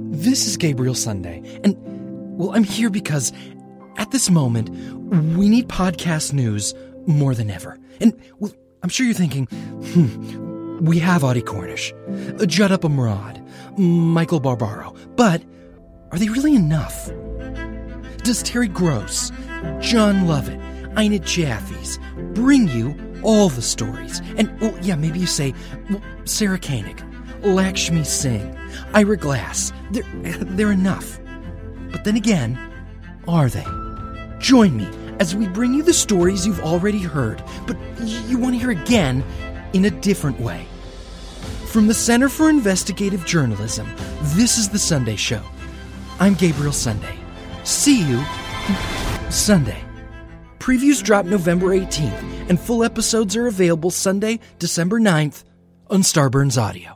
This is Gabriel Sunday, and, well, I'm here because at this moment, we need podcast news more than ever. And, well, I'm sure you're thinking, we have Audie Cornish, Judd Abumrad, Michael Barbaro, but are they really enough? Does Terry Gross, John Lovett, Ina Jaffe's bring you all the stories? And, well, yeah, maybe you say, well, Sarah Koenig, Lakshmi Singh, Ira Glass, they're enough. But then again, are they? Join me as we bring you the stories you've already heard, but you want to hear again in a different way. From the Center for Investigative Journalism, this is The Sunday Show. I'm Gabriel Sunday. See you Sunday. Previews drop November 18th, and full episodes are available Sunday, December 9th on Starburns Audio.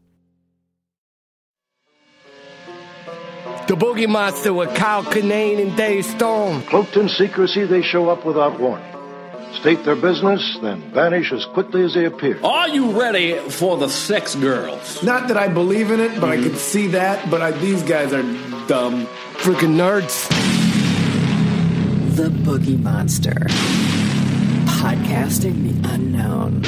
The Boogie Monster with Kyle Kinane and Dave Storm. Cloaked in secrecy, they show up without warning. State their business, then vanish as quickly as they appear. Are you ready for the sex girls? Not that I believe in it, but I can see that. But these guys are dumb. Freaking nerds. The Boogie Monster. Podcasting the unknown.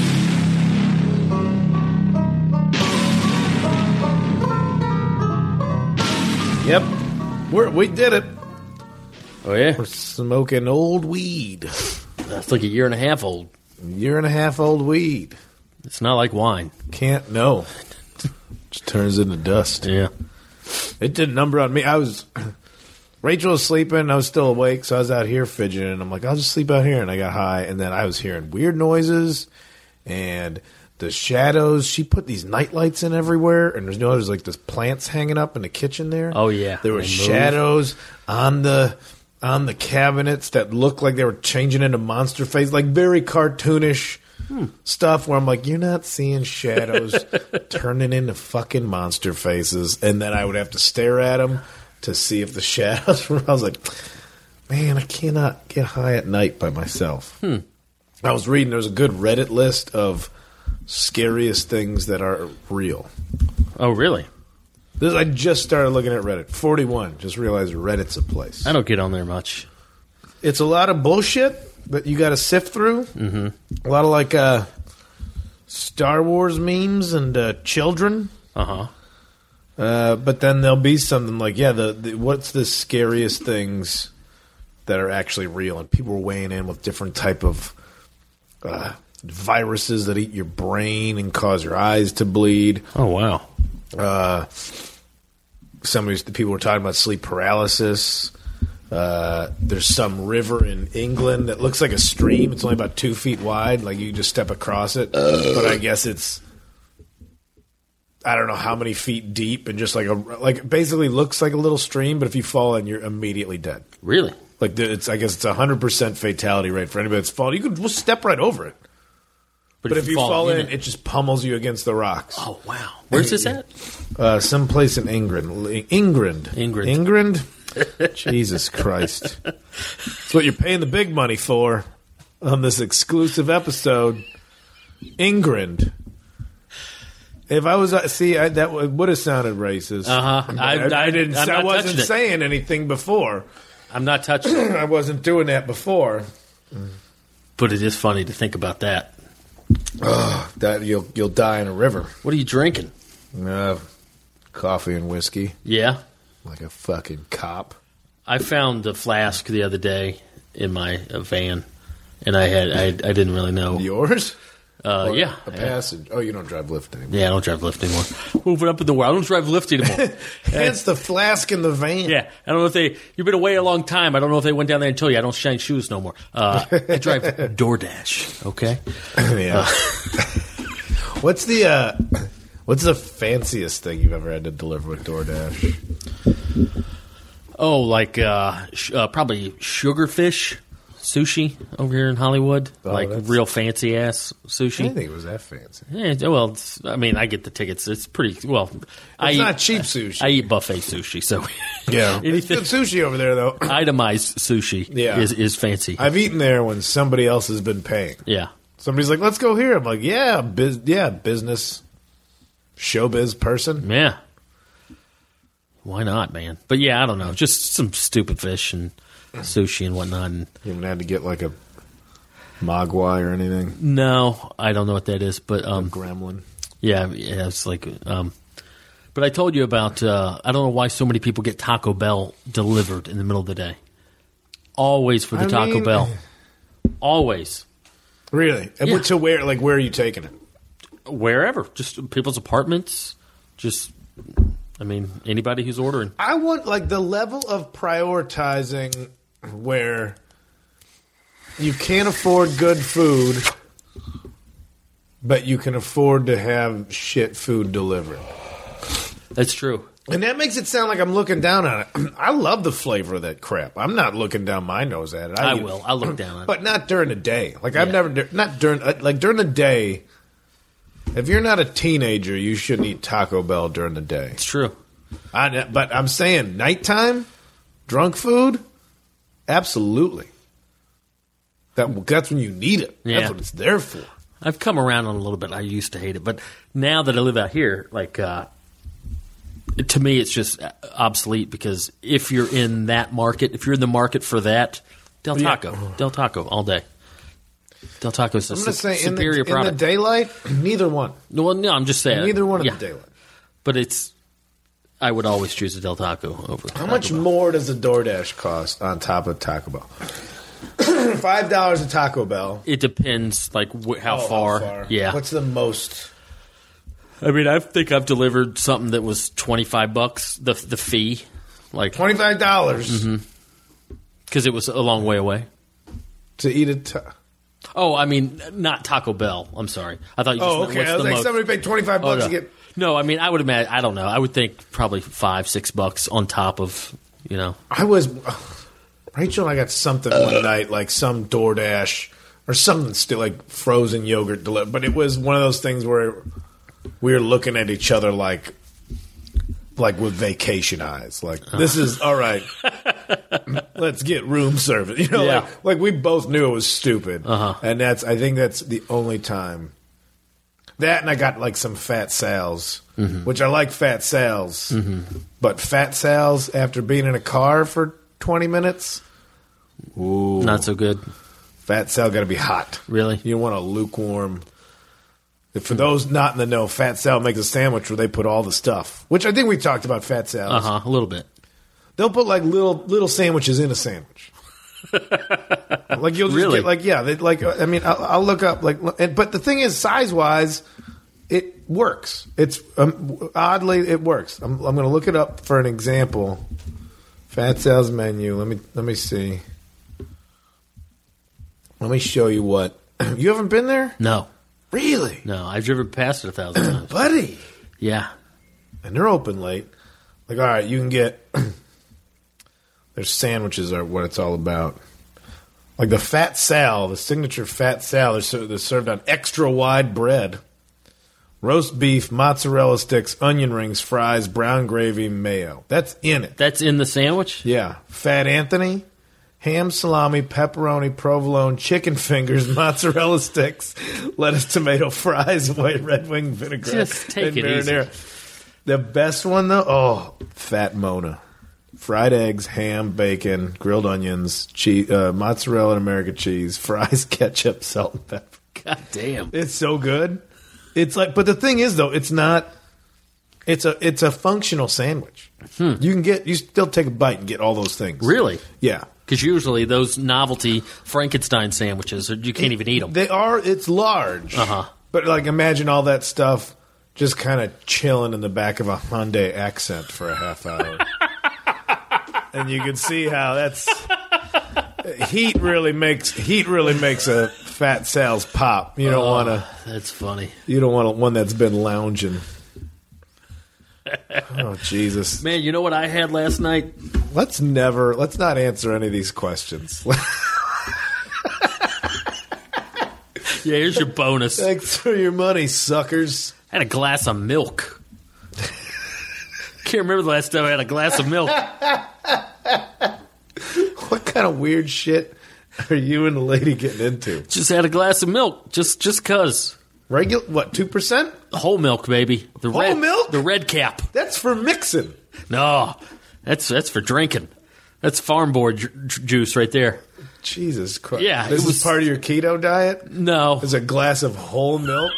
Yep, we did it. Oh, yeah? We're smoking old weed. That's like a year and a half old. Year and a half old weed. It's not like wine. No. Just turns into dust. Yeah. It did a number on me. Rachel was sleeping. I was still awake, so I was out here fidgeting. And I'm like, I'll just sleep out here. And I got high. And then I was hearing weird noises and the shadows. She put these night lights in everywhere. And there's like this plants hanging up in the kitchen there. Oh, yeah. There were shadows on the cabinets that looked like they were changing into monster face, like very cartoonish stuff where I'm like, you're not seeing shadows turning into fucking monster faces. And then I would have to stare at them to see if the shadows were. I was like, man, I cannot get high at night by myself. I was reading, there's a good Reddit list of scariest things that are real. Oh, really? I just started looking at Reddit. 41. Just realized Reddit's a place. I don't get on there much. It's a lot of bullshit that you got to sift through. Mm-hmm. A lot of like Star Wars memes and children. Uh-huh. But then there'll be something like, what's the scariest things that are actually real? And people are weighing in with different type of viruses that eat your brain and cause your eyes to bleed. Oh, wow. Some of the people were talking about sleep paralysis. There's some river in England that looks like a stream. It's only about 2 feet wide. Like you just step across it. But I guess it's, I don't know how many feet deep and just like basically looks like a little stream. But if you fall in, you're immediately dead. Really? Like I guess it's 100% fatality rate for anybody that's fallen. You could step right over it. But if you fall in, it just pummels you against the rocks. Oh, wow. Where's this at? Someplace in England. England? Jesus Christ. That's what you're paying the big money for on this exclusive episode. England. If I was... that would have sounded racist. Uh-huh. I wasn't saying anything before. I'm not touching it. I wasn't doing that before. But it is funny to think about that. That you'll die in a river. What are you drinking? Coffee and whiskey. Yeah? Like a fucking cop. I found a flask the other day in my van, and I didn't really know. Yours? Yeah. A Passage. Oh, you don't drive Lyft anymore. Yeah, I don't drive Lyft anymore. Moving up in the world. I don't drive Lyft anymore. Hence the flask in the van. Yeah. I don't know if you've been away a long time. I don't know if they went down there and told you I don't shine shoes no more. I drive DoorDash, okay? Yeah. What's the fanciest thing you've ever had to deliver with DoorDash? Oh, like probably sugarfish sushi over here in Hollywood, real fancy ass sushi. I didn't think it was that fancy. Yeah, well, I get the tickets. It's pretty well. It's not cheap sushi. I eat buffet sushi, so yeah, anything it's good sushi over there though. Itemized sushi, is fancy. I've eaten there when somebody else has been paying. Yeah, somebody's like, "Let's go here." I'm like, "Yeah, business, showbiz person." Yeah. Why not, man? But yeah, I don't know. Just some stupid fish and sushi and whatnot. And You haven't had to get like a mogwai or anything? no, I don't know what that is. But Gremlin. yeah, it's like. But I told you about. I don't know why so many people get Taco Bell delivered in the middle of the day. Always for the Taco Bell. Always. Really? And Yeah. to where? Like, where are you taking it? Wherever, just people's apartments. Just, I mean, anybody who's ordering. I want like the level of prioritizing where you can't afford good food, but you can afford to have shit food delivered. That's true. And that makes it sound like I'm looking down on it. I love the flavor of that crap. I'm not looking down my nose at it. I will. I'll look down on it. But not during the day. Like I've Yeah. never, not during, like during the day. If you're not a teenager, you shouldn't eat Taco Bell during the day. It's true. But I'm saying nighttime, drunk food, absolutely. That's when you need it. Yeah. That's what it's there for. I've come around on it a little bit. I used to hate it, but now that I live out here, like to me, it's just obsolete because if you're in that market, if you're in the market for that, Del Taco all day. Del Taco is a I'm going to say superior in product. the daylight, neither one. Well, no, I'm just saying Neither one in yeah. the daylight. But I would always choose a Del Taco over. How much more does a DoorDash cost on top of Taco Bell? $5 a Taco Bell. It depends, like how far. Yeah. What's the most? I mean, I think I've delivered something that was $25. The fee, like $25 because it was a long way away. to eat a. Oh, I mean, not Taco Bell. I'm sorry. I thought you just meant Okay. what's I was the like, most. somebody paid $25 Oh, to no. get. No, I mean, I would imagine. I don't know. I would think probably $5-6 on top of I was. Rachel and I got something one night, like some DoorDash or something, still like frozen yogurt delivered. But it was one of those things where we were looking at each other like with vacation eyes. Like, this is all right. Let's get room service. You know, Yeah. like we both knew it was stupid. And I think that's the only time. That and I got like some Fat Sal's, which I like Fat Sal's. But Fat Sal's after being in a car for 20 minutes, ooh, not so good. Fat Sal got to be hot. Really? You don't want a lukewarm. For those not in the know, Fat Sal makes a sandwich where they put all the stuff, which I think we talked about Fat Sal's. A little bit. They'll put like little sandwiches in a sandwich. Like you'll just Really? get like they like. I mean, I'll look up like. But the thing is, size wise, it works. It's oddly it works. I'm going to look it up for an example. Fat Sal's menu. Let me see. Let me show you what. You haven't been there? No. Really? No, I've driven past it 1,000 times. Buddy. Yeah. And they're open late. Like, all right, you can get. Their sandwiches are what it's all about. Like the Fat Sal, the signature Fat Sal, they're served on extra wide bread. Roast beef, mozzarella sticks, onion rings, fries, brown gravy, mayo. That's in it. That's in the sandwich? Yeah. Fat Anthony, ham, salami, pepperoni, provolone, chicken fingers, mozzarella sticks, lettuce, tomato, fries, white red wing vinaigrette. Just take and it easy. marinara. The best one, though, Fat Mona. Fried eggs, ham, bacon, grilled onions, cheese, mozzarella and American cheese, fries, ketchup, salt, and pepper. God damn. It's so good. It's like, but the thing is, though, it's not. It's a functional sandwich. You still take a bite and get all those things. Really? Yeah. Because usually those novelty Frankenstein sandwiches, you can't even eat them. They are. It's large. But like, imagine all that stuff just kind of chilling in the back of a Hyundai Accent for a half hour, and you can see how that's heat really makes a Fat Sal's pop. You don't want to. That's funny. You don't want one that's been lounging. Oh Jesus, Man, you know what I had last night? let's not answer any of these questions. Yeah, here's your bonus. I Thanks for your money, suckers. had a glass of milk. Can't remember the last time I had a glass of milk. What kind of weird shit are you and the lady getting into? Just had a glass of milk. Just cuz. Regular, what, 2%? Whole milk, baby. The Whole red milk? The red cap. That's for mixing. No, that's for drinking. That's farm board juice right there. Jesus Christ. Yeah, This it was- is part of your keto diet? No, There's a glass of whole milk?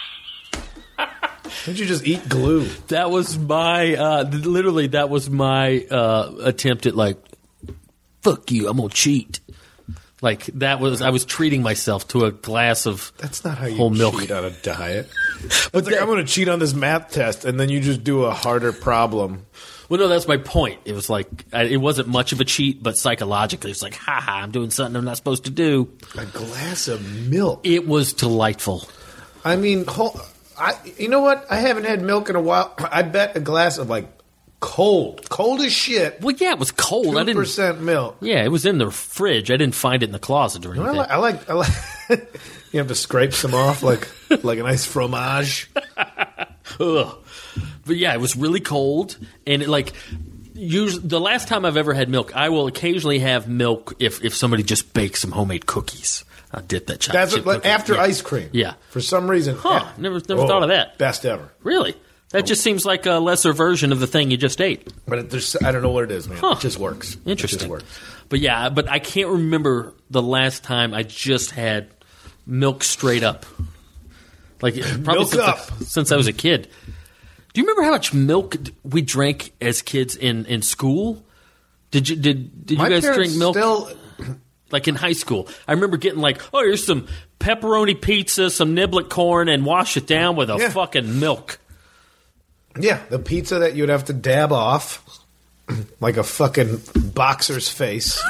Don't you just eat glue? that was my literally that was my attempt at like, fuck you, I'm gonna cheat. Like that was I was treating myself to a glass of That's not how you whole milk. cheat on a diet. It's like, I'm going to cheat on this math test, and then you just do a harder problem. Well, no, that's my point. It was like it wasn't much of a cheat, but psychologically, it's like, haha, I'm doing something I'm not supposed to do. A glass of milk. It was delightful. I mean, you know what? I haven't had milk in a while. I bet a glass of like cold as shit. Well, yeah, it was cold. I didn't. 2% milk. Yeah, it was in the fridge. I didn't find it in the closet or anything. I like. You have to scrape some off like a nice fromage. Ugh. But yeah, it was really cold, and it like usually the last time I've ever had milk, I will occasionally have milk if somebody just bakes some homemade cookies. I dip that chocolate That's chip like cookie. after Yeah. ice cream. Yeah. For some reason. Huh, never thought of that. Best ever. Really? That just seems like a lesser version of the thing you just ate. But I don't know what it is, man. Huh. It just works. Interesting. It just works. But yeah, but I can't remember the last time I just had milk straight up. Like probably Milk since I was a kid. Do you remember how much milk we drank as kids in school? Did you My guys parents drink milk? Still, Like in high school, I remember getting like, oh, here's some pepperoni pizza, some niblet corn, and wash it down with a Yeah. fucking milk. yeah, the pizza that you'd have to dab off like a fucking boxer's face.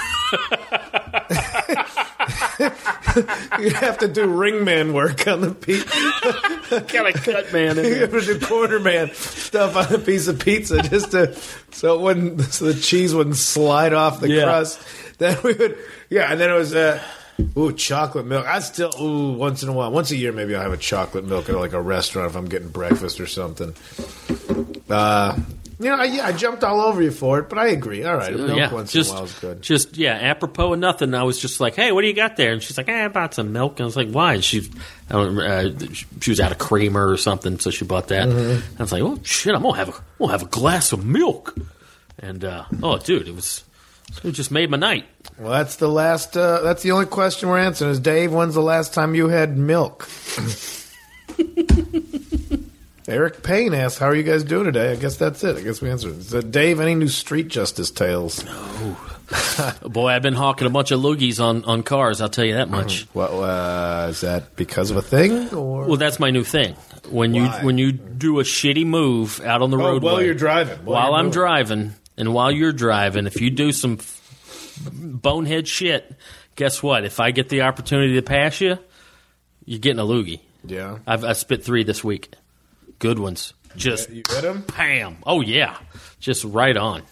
You'd have to do ringman work on the pizza. Kind of cut man in You there. have to do quarterman stuff on a piece of pizza just so the cheese wouldn't slide off the Yeah. crust. Then we would, and then it was chocolate milk. Once in a while, once a year maybe I'll have a chocolate milk at like a restaurant if I'm getting breakfast or something. I jumped all over you for it, but I agree. All right, milk once in a while is good. Just apropos of nothing. I was just like, "Hey, what do you got there?" And she's like, "I bought some milk." And I was like, "Why?" And she was out of creamer or something, so she bought that. Mm-hmm. I was like, "Oh shit, I'm gonna have a glass of milk." And dude, it just made my night. Well, that's the last. That's the only question we're answering. Is Dave? When's the last time you had milk? Eric Payne asked, "How are you guys doing today?" I guess that's it. I guess we answered. So, Dave, any new Street Justice tales? Boy, I've been hawking a bunch of loogies on cars. I'll tell you that much. What is that because of a thing? Or Well, that's my new thing. When Why? you do a shitty move out on the roadway while you're driving, while I'm driving, and while you're driving, if you do some bonehead shit, guess what? If I get the opportunity to pass you, you're getting a loogie. Yeah, I've spit 3 this week. Good ones. Just you hit him. bam. Oh yeah, just right on.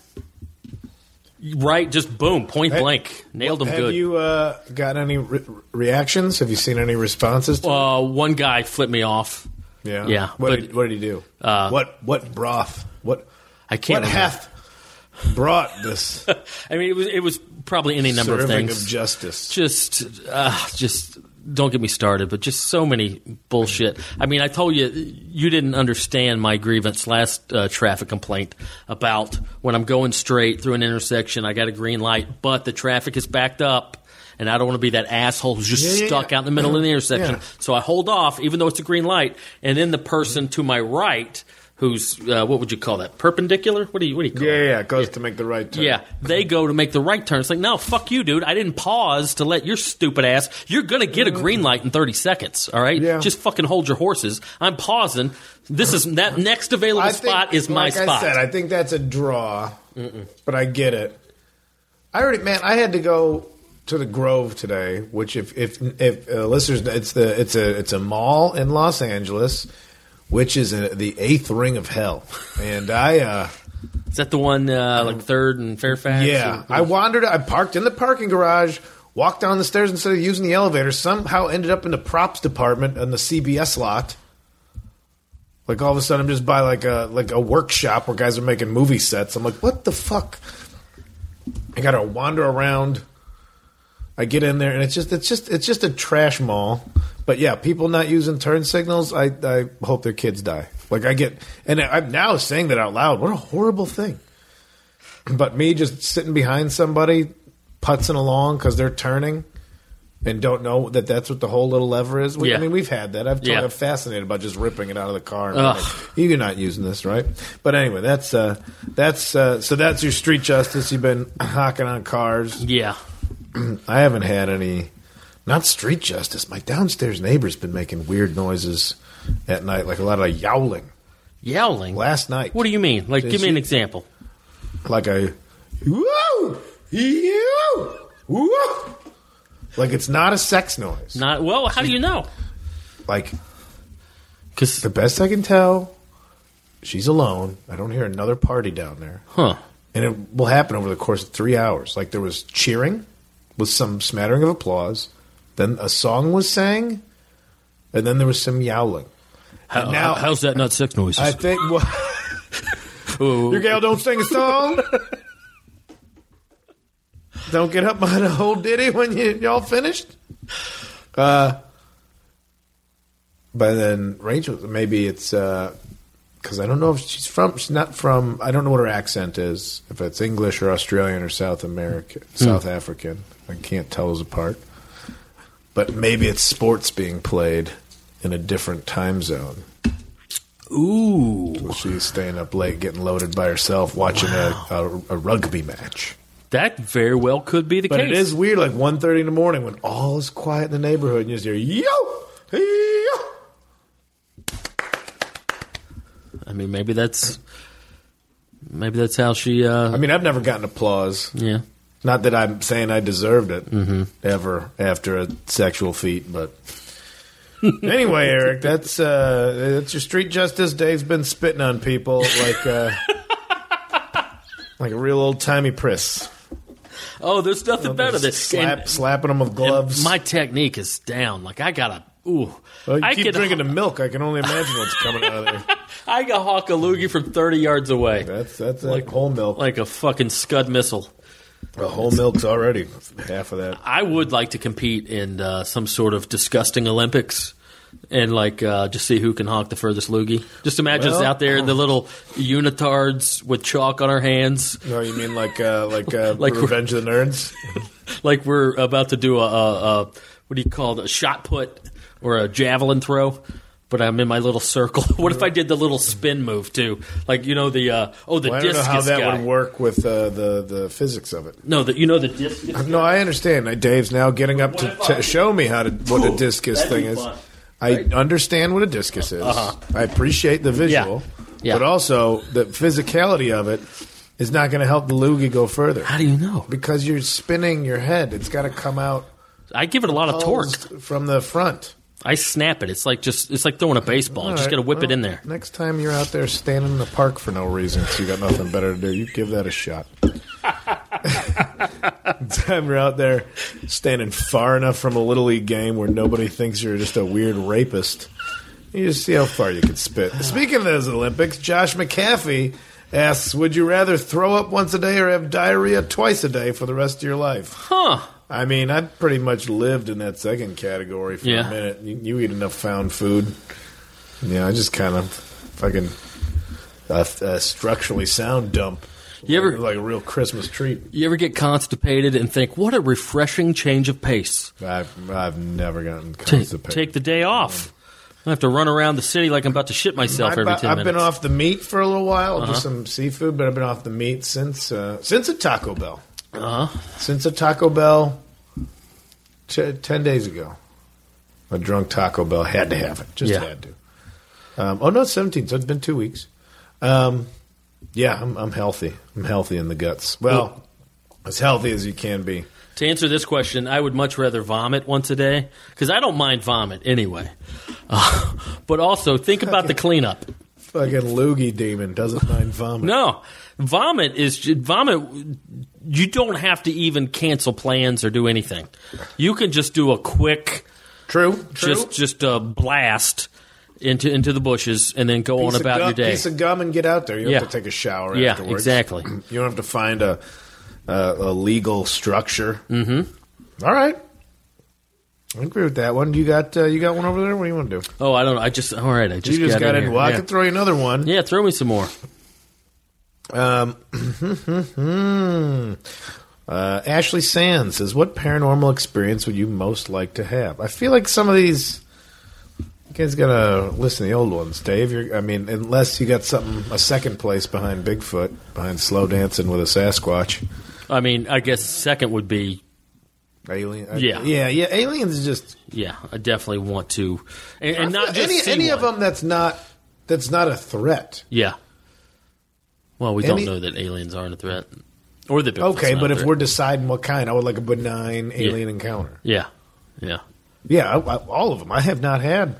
Right, just boom, point blank, nailed them Have good. you got any reactions? Have you seen any responses? To One guy flipped me off. yeah, What but- did he do? What broth? What I can't What remember. hath brought this I mean, it was probably any number of serving things. of justice? Just don't get me started, but just so many bullshit. I mean, I told you didn't understand my grievance last traffic complaint about when I'm going straight through an intersection, I got a green light, but the traffic is backed up, and I don't want to be that asshole who's just stuck out in the middle of the intersection. Yeah. So I hold off, even though it's a green light, and then the person to my right, who's what would you call that? Perpendicular? What do you call it? Yeah, it goes to make the right turn. Yeah, they go to make the right turn. It's like, no, fuck you, dude. I didn't pause to let your stupid ass. You're going to get a green light in 30 seconds, all right? Yeah. Just fucking hold your horses. I'm pausing. That next available spot is my spot. Like I said, I think that's a draw, but I get it. I had to go to the Grove today, which if listeners, it's a mall in Los Angeles, which is the 8th ring of hell, and Is that the one like 3rd and Fairfax? yeah, I wandered. I parked in the parking garage, walked down the stairs instead of using the elevator. Somehow ended up in the props department in the CBS lot. Like all of a sudden, I'm just by like a workshop where guys are making movie sets. I'm like, what the fuck? I got to wander around. I get in there, and it's just a trash mall. But yeah, people not using turn signals. I hope their kids die. Like I get, and I'm now saying that out loud. What a horrible thing. But me just sitting behind somebody, putzing along because they're turning and don't know that that's what the whole little lever is. I mean, we've had that. I'm fascinated about just ripping it out of the car. Like, you're not using this, right? But anyway, that's your street justice. You've been hocking on cars. Yeah. I haven't had any, not street justice. My downstairs neighbor's been making weird noises at night, like a lot of yowling. Yowling? Last night. What do you mean? Like, give me an example. Like a, whoa, you, whoa. Like it's not a sex noise. Well, how do you know? Like, because the best I can tell, she's alone. I don't hear another party down there. Huh. And it will happen over the course of 3 hours. Like there was cheering with some smattering of applause. Then a song was sang. And then there was some yowling. How's that not sex noises? I think, your gal don't sing a song? Don't get up behind a whole ditty when y'all finished? But then Rachel, maybe it's because I don't know if she's not from, I don't know what her accent is, if it's English or Australian or South African. I can't tell those apart. But maybe it's sports being played in a different time zone. Ooh. So she's staying up late, getting loaded by herself, watching a rugby match. That very well could be the case. But it is weird, like 1:30 in the morning when all is quiet in the neighborhood and you just hear, yo, yo. I mean, maybe that's how she... I mean, I've never gotten applause. Yeah. Not that I'm saying I deserved it ever after a sexual feat, but... Anyway, Eric, that's your street justice. Dave's been spitting on people like a real old-timey priss. Oh, there's nothing better than slapping them with gloves. My technique is down. Like, I gotta... Ooh. Well, you keep drinking the milk. I can only imagine what's coming out of there. I can hawk a loogie from 30 yards away. That's like whole milk. Like a fucking Scud missile. The whole milk's already half of that. I would like to compete in some sort of disgusting Olympics and just see who can hawk the furthest loogie. Just imagine us out there in the little unitards with chalk on our hands. No, you mean like Revenge of the Nerds? Like we're about to do a what do you call it? A shot put or a javelin throw. But I'm in my little circle. What if I did the little spin move too? Like the discus guy. I don't know how that would work with the physics of it. No, the discus. No, I understand. Dave's now getting up to show me what a discus thing is. Fun. I understand what a discus is. I appreciate the visual, but also the physicality of it is not going to help the loogie go further. How do you know? Because you're spinning your head. It's got to come out. I give it a lot of torque from the front. I snap it. It's like throwing a baseball. Just got to whip it in there. Next time you're out there standing in the park for no reason, so you got nothing better to do, you give that a shot. Time you're out there standing far enough from a Little League game where nobody thinks you're just a weird rapist, you just see how far you can spit. Speaking of those Olympics, Josh McAfee asks, would you rather throw up once a day or have diarrhea twice a day for the rest of your life? Huh. I mean, I pretty much lived in that second category for a minute. You eat enough found food. Yeah, I just kind of fucking structurally sound dump. You ever like a real Christmas treat? You ever get constipated and think, "What a refreshing change of pace"? I've never gotten constipated. Take the day off. I have to run around the city like I'm about to shit myself every 10 minutes. I've been off the meat for a little while, just some seafood, but I've been off the meat since a Taco Bell. Since a Taco Bell 10 days ago. A drunk Taco Bell. Had to have it. Just had to. It's 17, so it's been 2 weeks. I'm healthy. I'm healthy in the guts. Well, as healthy as you can be. To answer this question, I would much rather vomit once a day, because I don't mind vomit anyway. But also, think about the cleanup. Fucking loogie demon doesn't mind vomit. No. Vomit. You don't have to even cancel plans or do anything. You can just do a quick, just a blast into the bushes and then go on about your day. Piece of gum and get out there. You don't have to take a shower afterwards. Yeah, exactly. You don't have to find a legal structure. Mm-hmm. All right. I agree with that one. You got one over there? What do you want to do? Oh, I don't know. You just got in. Well, I can throw you another one. Yeah, throw me some more. Ashley Sands says, what paranormal experience would you most like to have? I feel like some of these... You guys gotta listen to the old ones, Dave. Unless you got something, a second place behind Bigfoot, behind Slow Dancing with a Sasquatch. I mean, I guess second would be Alien. Yeah. Aliens is just... Yeah, I definitely want to, and not just any of them that's not a threat. Yeah. Well, we don't know that aliens aren't a threat, or that Bigfoot's okay, not but a if threat. we're deciding what kind, I would like a benign alien encounter. Yeah. Yeah, all of them. I have not had.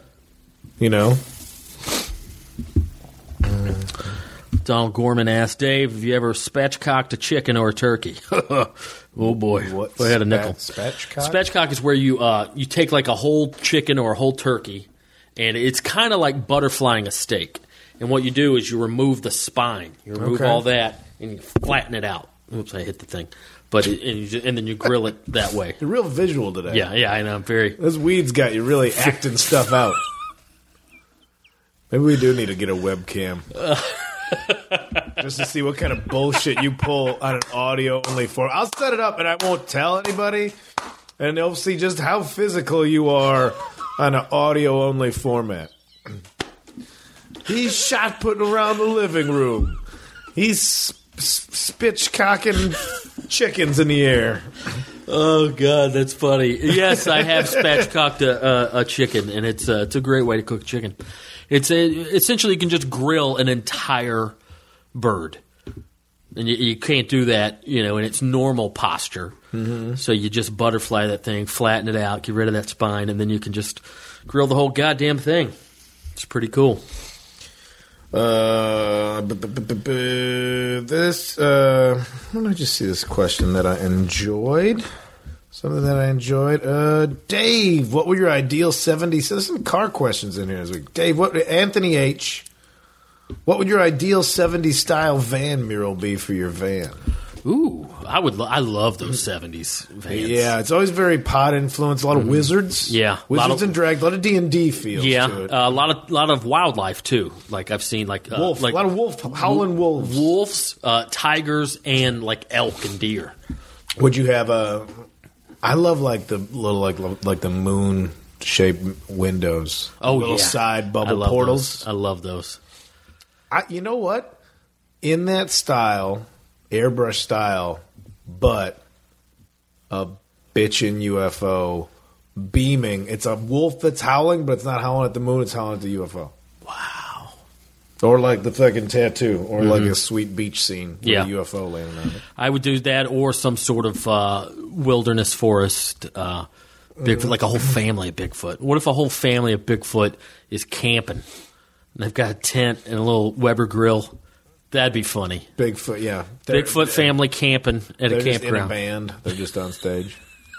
Donald Gorman asked Dave, "Have you ever spatchcocked a chicken or a turkey?" Oh boy, What? if I had a nickel. Spatchcock? Spatchcock is where you take like a whole chicken or a whole turkey, and it's kind of like butterflying a steak. And what you do is you remove the spine, you remove all that, and you flatten it out. Oops, I hit the thing. But and then you grill it that way. You're real visual today. Yeah, I know. I'm very. Those weeds got you really acting stuff out. Maybe we do need to get a webcam. Just to see what kind of bullshit you pull on an audio-only form. I'll set it up and I won't tell anybody, and they'll see just how physical you are on an audio-only format. He's shot putting around the living room. He's spitchcocking chickens in the air. Oh God, that's funny. Yes, I have spatchcocked a chicken, and it's a great way to cook chicken. Essentially you can just grill an entire bird, and you can't do that, in its normal posture. Mm-hmm. So you just butterfly that thing, flatten it out, get rid of that spine, and then you can just grill the whole goddamn thing. It's pretty cool. When did I just see this question that I enjoyed? Something that I enjoyed. Dave, what were your ideal 70s? So there's some car questions in here this week. Dave, Anthony H., what would your ideal 70s style van mural be for your van? Ooh, I love those 70s vans. Yeah, it's always very pod influence. A lot of wizards. Yeah, wizards and drag. A lot of D&D feels. Yeah, to it. a lot of wildlife too. Like I've seen wolf, a lot of wolf, howling wolves, tigers, and like elk and deer. Would you have a? I love like the little like the moon shaped windows. Oh, little yeah. side bubble portals. I love those. You know what? In that style, airbrush style, but a bitchin' UFO beaming. It's a wolf that's howling, but it's not howling at the moon. It's howling at the UFO. Wow. Or like the fucking tattoo, or like a sweet beach scene with a UFO landing on it. I would do that, or some sort of wilderness forest, Bigfoot, like a whole family of Bigfoot. What if a whole family of Bigfoot is camping, and they've got a tent and a little Weber grill? That'd be funny. Bigfoot, yeah. Bigfoot family camping at a campground. They're just in a campground. band. They're just on stage.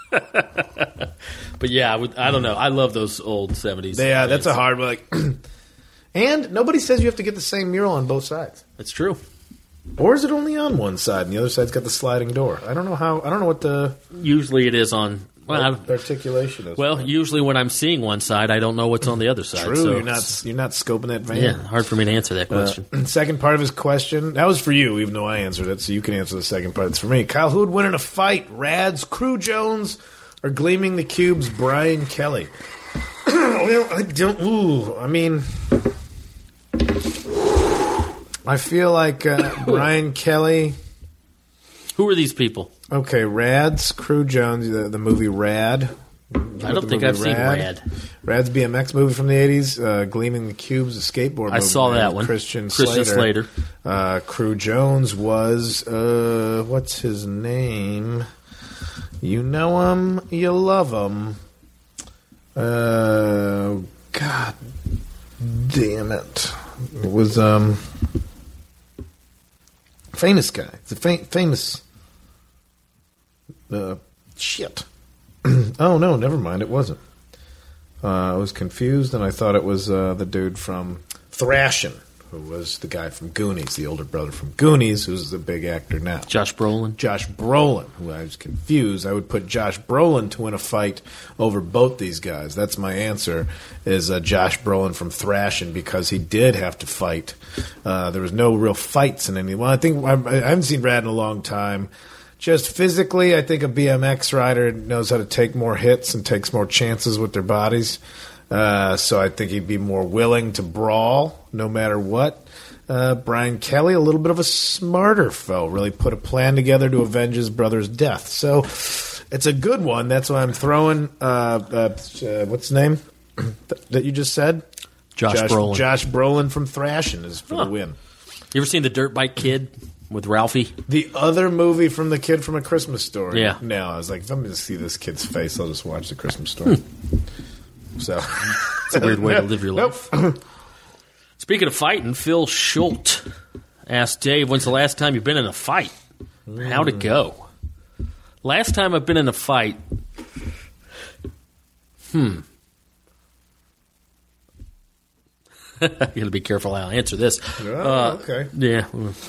But yeah, I don't know. I love those old 70s. Yeah, that's a hard one. And nobody says you have to get the same mural on both sides. That's true. Or is it only on one side and the other side's got the sliding door? I don't know what the Usually it is on. Well, articulation is. Well, usually when I'm seeing one side, I don't know what's on the other side. True, So you're not scoping that van. Yeah, hard for me to answer that question. Second part of his question, that was for you, even though I answered it, so you can answer the second part. It's for me. Kyle, who would win in a fight? Rads, Crew Jones, or Gleaming the Cube's Brian Kelly? Well, I don't. I mean, I feel like Brian Kelly. Who are these people? Okay, Rads, Crew Jones, the movie Rad. I don't think I've seen Rad. Rad's BMX movie from the 80s. Gleaming the Cube's a skateboard movie. I saw that one. Christian Slater. Crew Jones was, what's his name? You know him, you love him. God damn it. It was, famous guy. It's a famous... shit. Oh, no, never mind. It wasn't. I was confused, and I thought it was the dude from Thrashin'. who was the guy from Goonies, the older brother from Goonies, who's the big actor now. Josh Brolin. Josh Brolin, who I was confused. I would put Josh Brolin to win a fight over both these guys. That's my answer, is Josh Brolin from Thrashin', because he did have to fight. There was no real fights in any. Well, I think I haven't seen Rad in a long time. Just physically, I think a BMX rider knows how to take more hits and takes more chances with their bodies. So I think he'd be more willing to brawl no matter what. Brian Kelly, a little bit of a smarter foe, really put a plan together to avenge his brother's death. So it's a good one. That's why I'm throwing, what's his name that you just said? Josh Brolin. Josh Brolin from Thrashin' is for the win. You ever seen The Dirt Bike Kid with Ralphie? The other movie from The Kid from A Christmas Story. Yeah. No, I was like, if I'm going to see this kid's face, I'll just watch The Christmas Story. So it's a weird way to live your life. Speaking of fighting, Phil Schultz asked Dave, when's the last time you've been in a fight? How'd it go? Last time I've been in a fight, I gotta be careful how I answer this. Okay. Yeah.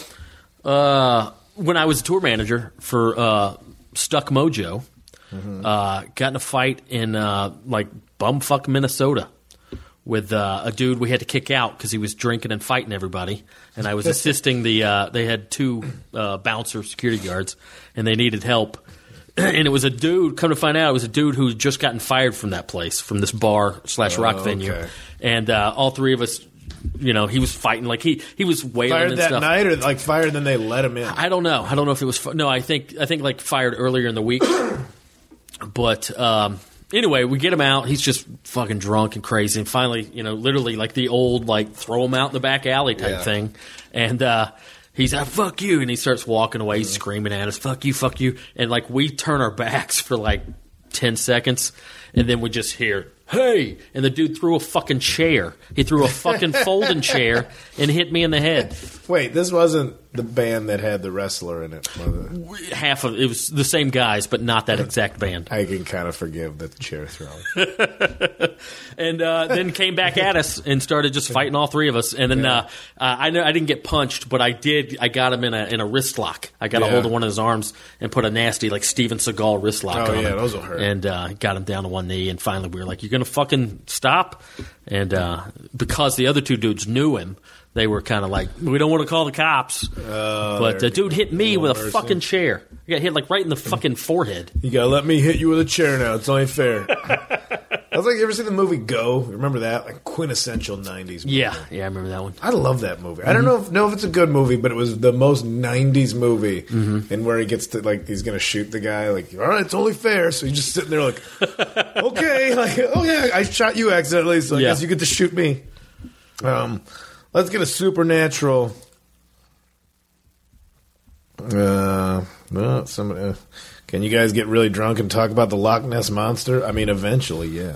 When I was a tour manager for Stuck Mojo, got in a fight in bumfuck Minnesota with a dude we had to kick out because he was drinking and fighting everybody. And I was assisting they had two bouncer security guards, and they needed help. And it was a dude, come to find out, it was a dude who had just gotten fired from that place, from this bar/rock venue. And all three of us, he was fighting, like he was wailing fired and that stuff. night, or like fired then they let him in? I don't know if it was no. I think like fired earlier in the week. But anyway, we get him out. He's just fucking drunk and crazy. And finally, literally like the old throw him out in the back alley type thing. And he's like, fuck you. And he starts walking away. He's screaming at us, fuck you, fuck you. And we turn our backs for 10 seconds. And then we just hear, hey! And the dude threw a fucking chair. He threw a fucking folding chair and hit me in the head. Wait, this wasn't the band that had the wrestler in it, was it? Half of it was the same guys, but not that exact band. I can kind of forgive the chair throwing. And then came back at us and started just fighting all three of us. And then I didn't get punched, but I did. I got him in a wrist lock. I got a hold of one of his arms and put a nasty Steven Seagal wrist lock on him. Those will hurt. And got him down to one knee. And finally we were like, "You're gonna fucking stop!" And because the other two dudes knew him, they were kind of like, "We don't want to call the cops." But the dude hit me with a fucking chair. I got hit right in the fucking forehead. You gotta let me hit you with a chair now. It's only fair. I was like, you ever see the movie Go? Remember that? Quintessential 90s movie. Yeah, I remember that one. I love that movie. I don't know if it's a good movie, but it was the most 90s movie. And where he gets to, he's going to shoot the guy. All right, it's only fair. So he's just sitting there okay. Oh, yeah, I shot you accidentally, so I guess you get to shoot me. Let's get a supernatural... can you guys get really drunk and talk about the Loch Ness Monster? I mean, eventually, yeah.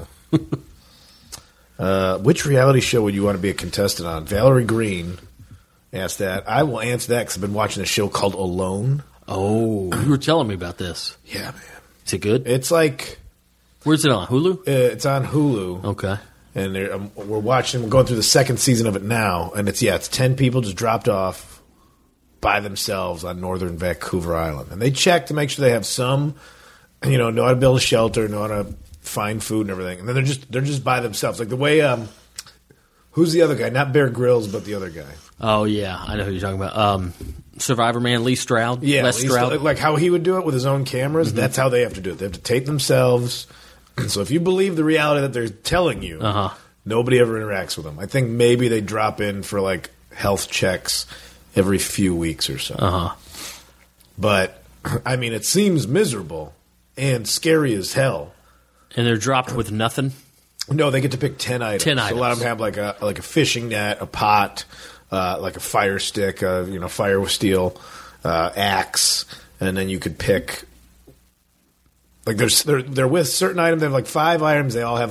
Which reality show would you want to be a contestant on? Valerie Green asked that. I will answer that because I've been watching a show called Alone. Oh, you were telling me about this. Yeah, man. Is it good? It's where's it on? Hulu? It's on Hulu. Okay. And we're going through the second season of it now. And it's 10 people just dropped off by themselves on northern Vancouver Island. And they check to make sure they have some, know how to build a shelter, know how to find food and everything. And then they're just by themselves. Like the way, who's the other guy? Not Bear Grylls, but the other guy. Oh, yeah. I know who you're talking about. Survivor Man, Lee Stroud. Yeah. Les Stroud. Like how he would do it with his own cameras. Mm-hmm. That's how they have to do it. They have to tape themselves. So if you believe the reality that they're telling you, nobody ever interacts with them. I think maybe they drop in for health checks every few weeks or so. But, I mean, it seems miserable and scary as hell. And they're dropped with nothing? No, they get to pick 10 items. 10 items. So a lot of them have like a fishing net, a pot, like a fire stick, fire with steel, axe, and then you could pick... they're with certain items. They have 5 items. They all have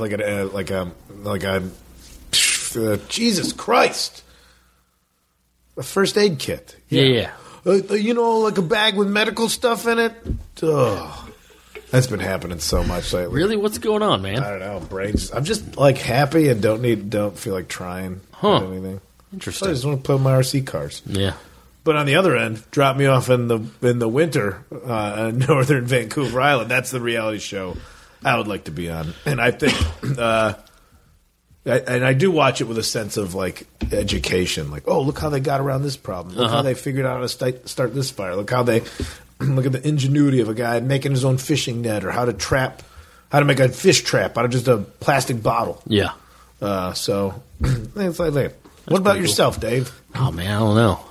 Jesus Christ, a first aid kit. Yeah. Like a bag with medical stuff in it. Oh, that's been happening so much lately. Really, what's going on, man? I don't know. Brains. I'm just happy and don't feel like trying anything. Interesting. I just want to play with my RC cars. Yeah. But on the other end, drop me off in the winter, northern Vancouver Island. That's the reality show I would like to be on. And I think, and I do watch it with a sense of like education. Like, oh, look how they got around this problem. Look how they figured out how to start this fire. Look how they look at the ingenuity of a guy making his own fishing net, or how to make a fish trap out of just a plastic bottle. Yeah. So it's like that. What about yourself, Dave? Oh man, I don't know.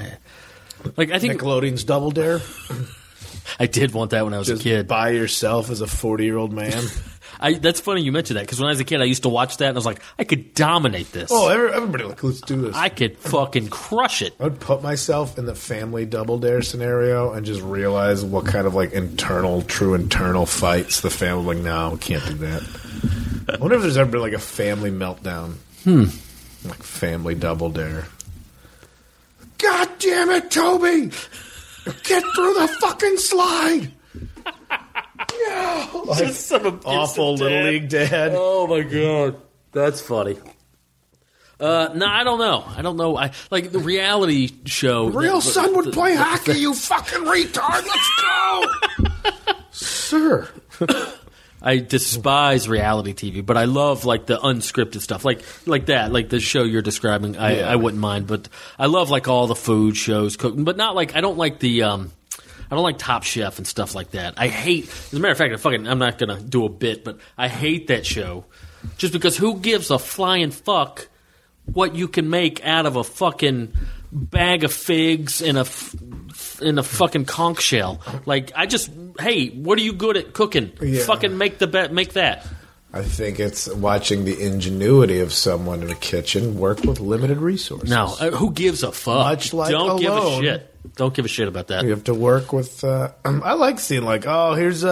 I think Nickelodeon's Double Dare. I did want that when I was Just a kid. by yourself as a 40-year-old man. That's funny you mentioned that, because when I was a kid, I used to watch that and I was like, I could dominate this. Oh, everybody, like, let's do this. I could fucking crush it. I would put myself in the family Double Dare scenario and just realize what kind of like true internal fights the family. Like, no, we can't do that. I wonder if there's ever been like a family meltdown. Like Family Double Dare. God damn it, Toby! Get through the fucking slide! Yeah, like some awful Little League dad. Oh my god, that's funny. No, I don't know. I don't know. I like the reality show. Real son would play hockey, you fucking retard. Let's go, sir. I despise reality TV, but I love like the unscripted stuff, like that, like the show you're describing. I wouldn't mind, but I love like all the food shows, cooking, but not like I don't like the I don't like Top Chef and stuff like that. I hate. As a matter of fact, I'm not gonna do a bit, but I hate that show, just because who gives a flying fuck what you can make out of a fucking bag of figs in a fucking conch shell? Like, hey, what are you good at cooking? Yeah. Fucking make that. I think it's watching the ingenuity of someone in a kitchen work with limited resources. No, who gives a fuck? Much like Don't give a Alone. shit. Don't give a shit about that. You have to work with. I like seeing like, oh, here's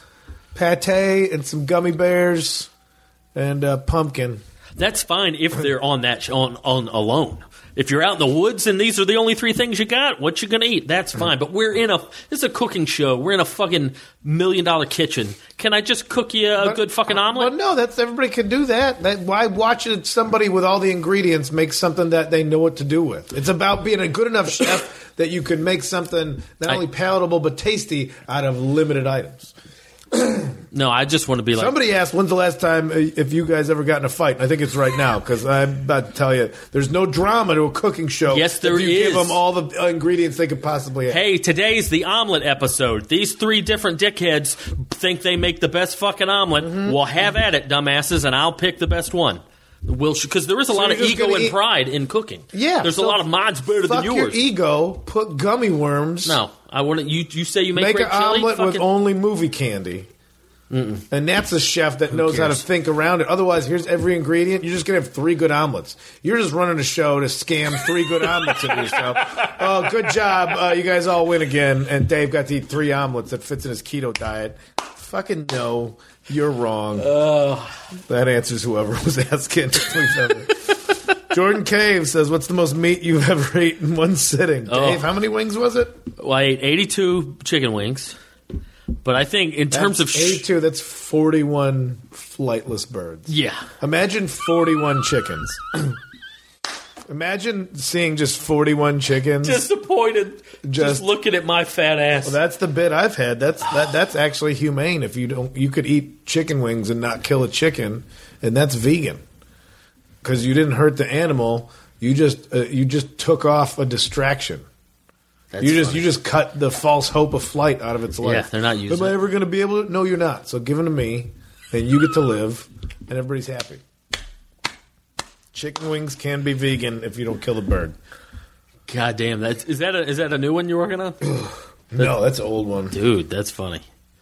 pate and some gummy bears and pumpkin. That's fine if they're on that on Alone. If you're out in the woods and these are the only three things you got, what you gonna eat? That's fine. But this is a cooking show. We're in a fucking $1 million kitchen. Can I just cook you a good fucking omelet? Well, no, everybody can do that. Why watch somebody with all the ingredients make something that they know what to do with? It's about being a good enough chef that you can make something not only palatable but tasty out of limited items. No, I just want to be like... Somebody asked, when's the last time if you guys ever got in a fight? I think it's right now, because I'm about to tell you, there's no drama to a cooking show. Yes, there if you is. give them all the ingredients they could possibly have. Hey, today's the omelet episode. These three different dickheads think they make the best fucking omelet. Well, have at it, dumbasses, and I'll pick the best one. Because there is a lot of ego and pride in cooking. Yeah. There's a lot of mine's better than yours. Fuck your ego, put gummy worms. No, I want to. You say you make Make great an chili? omelet with Fucking- only movie candy. And that's a chef that knows how to think around it. Otherwise, here's every ingredient. You're just going to have 3 good omelets. You're just running a show to scam 3 good omelets into yourself. Oh, good job. You guys all win again. And Dave got to eat 3 omelets that fits in his keto diet. Fucking no. You're wrong. That answers whoever was asking. Jordan Cave says, what's the most meat you've ever eaten in one sitting? Dave, how many wings was it? Well, I ate 82 chicken wings. But I think in terms of... 82, that's 41 flightless birds. Yeah. Imagine 41 chickens. Imagine seeing just 41 chickens. Disappointed just looking at my fat ass. Well, that's the bit I've had. That's actually humane. If you could eat chicken wings and not kill a chicken, and that's vegan. Because you didn't hurt the animal, you just took off a distraction. You just cut the false hope of flight out of its life. Yeah, they're not using Am I it. ever going to be able to? No, you're not. So give them to me, and you get to live, and everybody's happy. Chicken wings can be vegan if you don't kill the bird. God damn, is that a new one you're working on? No, that's an old one. Dude, that's funny.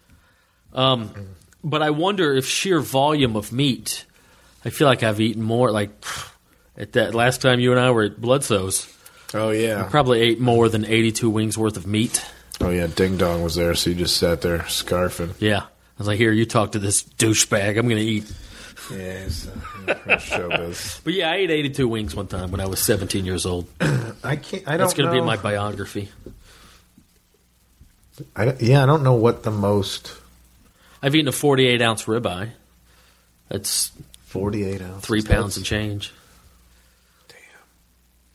But I wonder if sheer volume of meat, I feel like I've eaten more, like at that last time you and I were at Bloodsoe's. Oh, yeah. Probably ate more than 82 wings worth of meat. Oh, yeah, Ding Dong was there, so you just sat there scarfing. Yeah. I was like, here, you talk to this douchebag. I'm going to eat. Yeah, it's showbiz. But yeah, I ate 82 wings one time when I was 17 years old. I don't That's going to know. be my biography. I don't know what the most... I've eaten a 48-ounce ribeye. That's 48 ounces. 3 pounds and change.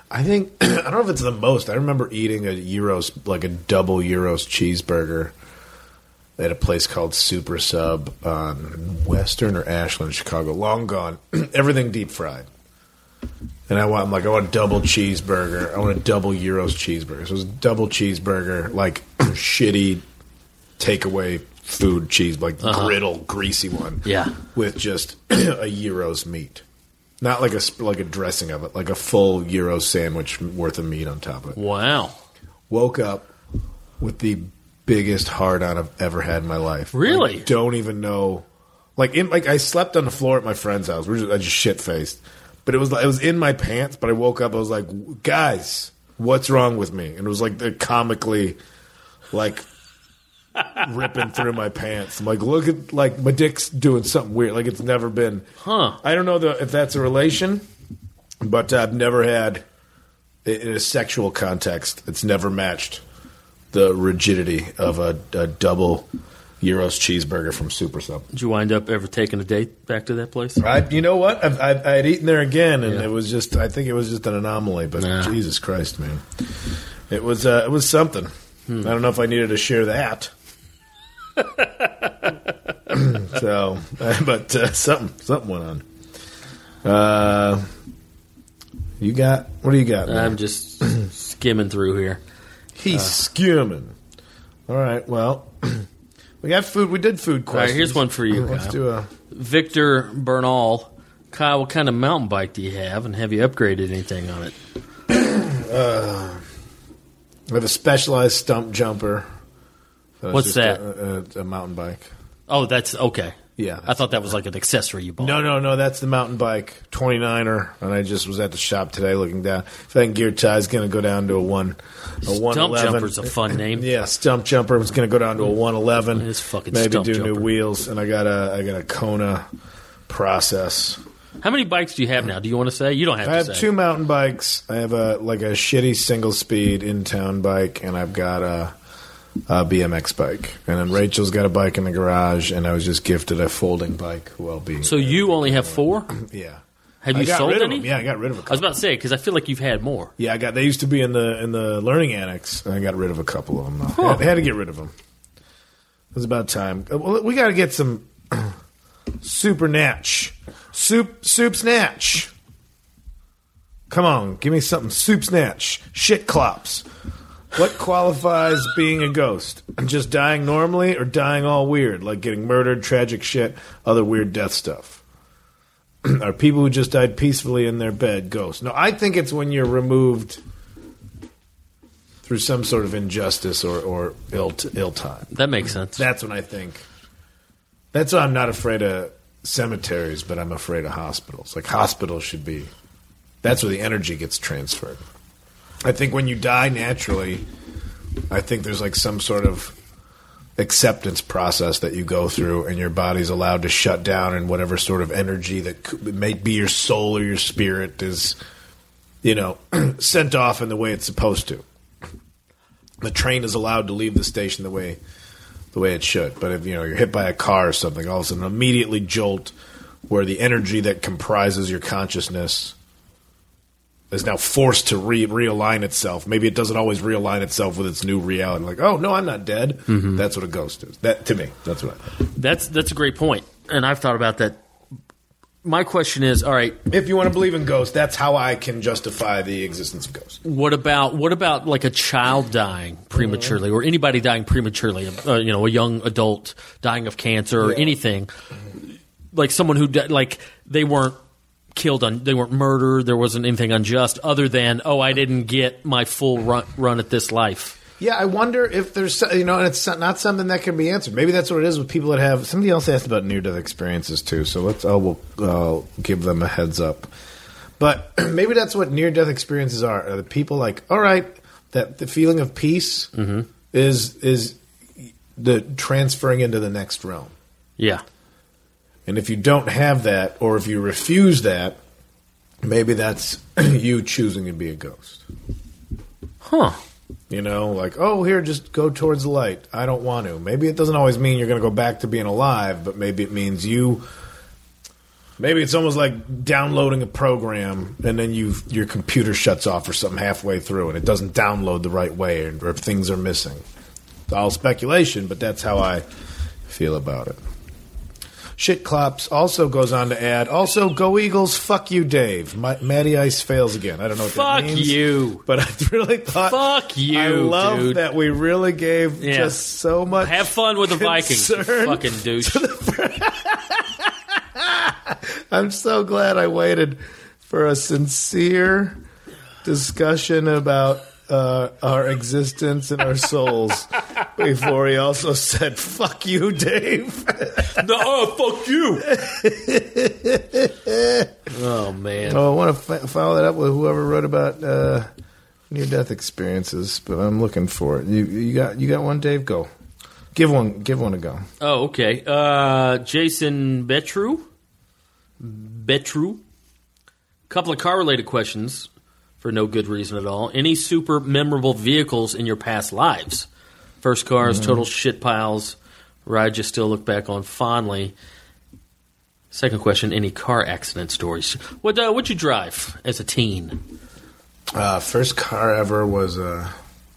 I think I don't know if it's the most. I remember eating a gyros, like a double gyros cheeseburger at a place called Super Sub on Western or Ashland, Chicago. Long gone. Everything deep fried. And I want a double cheeseburger. I want a double gyros cheeseburger. So it was a double cheeseburger, like shitty takeaway food cheese, like griddle, greasy one. Yeah. With just a gyros meat. Not like a dressing of it, like a full gyro sandwich worth of meat on top of it. Wow. Woke up with the biggest hard-on I've ever had in my life. Really? I don't even know. I slept on the floor at my friend's house. I just shit-faced. But it was in my pants, but I woke up, I was like, guys, what's wrong with me? And it was like they're comically like ripping through my pants. I'm like, look at, like, my dick's doing something weird. Like, it's never been. I don't know if that's a relation, but I've never had, in a sexual context, it's never matched the rigidity of a double gyros cheeseburger from Super Sub. Did you wind up ever taking a date back to that place? You know what? I had eaten there again, and it was just, I think it was just an anomaly, but Jesus Christ, man. It was something. I don't know if I needed to share that. So, but something went on. What do you got, man? I'm just skimming through here. He's skimming. All right, well, we got food. We did food questions. All right, here's one for you, Let's Kyle. do a Victor Bernal. Kyle, what kind of mountain bike do you have, and have you upgraded anything on it? I have a Specialized stump jumper. What's that? A mountain bike. Oh, that's okay. Yeah. I thought that was like an accessory you bought. No, that's the mountain bike, 29er, and I just was at the shop today looking down. If Gear Tie's going to go down to a 111. Stump Jumper's a fun name. Yeah, Stump Jumper was going to go down to a 111. It is fucking maybe Stump do Jumper. new wheels, and I got a Kona Process. How many bikes do you have now? Do you want to say? You don't have I to have say. two mountain bikes. I have a shitty single speed in town bike, and I've got a BMX bike. And then Rachel's got a bike in the garage, and I was just gifted a folding bike. So you only have 4? Yeah. Have you sold any? Yeah, I got rid of a couple. I was about to say, because I feel like you've had more. Yeah, they used to be in the learning annex, and I got rid of a couple of them. I had to get rid of them. It was about time. Well, we got to get some super natch. Soup snatch. Come on, give me something. Soup snatch. Shit clops. What qualifies being a ghost? Just dying normally or dying all weird, like getting murdered, tragic shit, other weird death stuff? Are people who just died peacefully in their bed ghosts? No, I think it's when you're removed through some sort of injustice or ill time. That makes sense. That's when I think. That's why I'm not afraid of cemeteries, but I'm afraid of hospitals. Like, hospitals should be. That's where the energy gets transferred. I think when you die naturally, I think there's like some sort of acceptance process that you go through, and your body's allowed to shut down, and whatever sort of energy that may be your soul or your spirit is, sent off in the way it's supposed to. The train is allowed to leave the station the way it should. But if you're hit by a car or something, all of a sudden immediately jolt, where the energy that comprises your consciousness is now forced to realign itself. Maybe it doesn't always realign itself with its new reality. Like, oh no, I'm not dead. Mm-hmm. That's what a ghost is. That, to me, that's what. That's a great point, and I've thought about that. My question is, all right, if you want to believe in ghosts, that's how I can justify the existence of ghosts. What about like a child dying prematurely, or anybody dying prematurely? A young adult dying of cancer or anything, like someone who like they weren't killed they weren't murdered. There wasn't anything unjust other than I didn't get my full run at this life. Yeah, I wonder if there's, and it's not something that can be answered. Maybe that's what it is with people that have. Somebody else asked about near-death experiences too, so we'll give them a heads up. But maybe that's what near-death experiences are the people like, all right, that the feeling of peace is the transferring into the next realm. Yeah. And if you don't have that, or if you refuse that, maybe that's you choosing to be a ghost. Huh. Like, here, just go towards the light. I don't want to. Maybe it doesn't always mean you're going to go back to being alive, but maybe it means you Maybe it's almost like downloading a program and then your computer shuts off or something halfway through and it doesn't download the right way or things are missing. It's all speculation, but that's how I feel about it. Shit Clops also goes on to add, also, go Eagles, fuck you, Dave. Matty Ice fails again. I don't know what that means. Fuck you. But I really thought, fuck you, I love dude. that we really gave just so much Have fun with the Vikings, you concern fucking douche. I'm so glad I waited for a sincere discussion about our existence and our souls before he also said, fuck you, Dave. No, fuck you. Oh, man. Oh, I want to follow that up with whoever wrote about near-death experiences, but I'm looking for it. You got one, Dave? Go. Give one a go. Oh, okay. Jason Betru. Couple of car-related questions for no good reason at all. Any super memorable vehicles in your past lives? First cars, total shit piles, rides you still look back on fondly. Second question, any car accident stories? What'd you drive as a teen? First car ever was a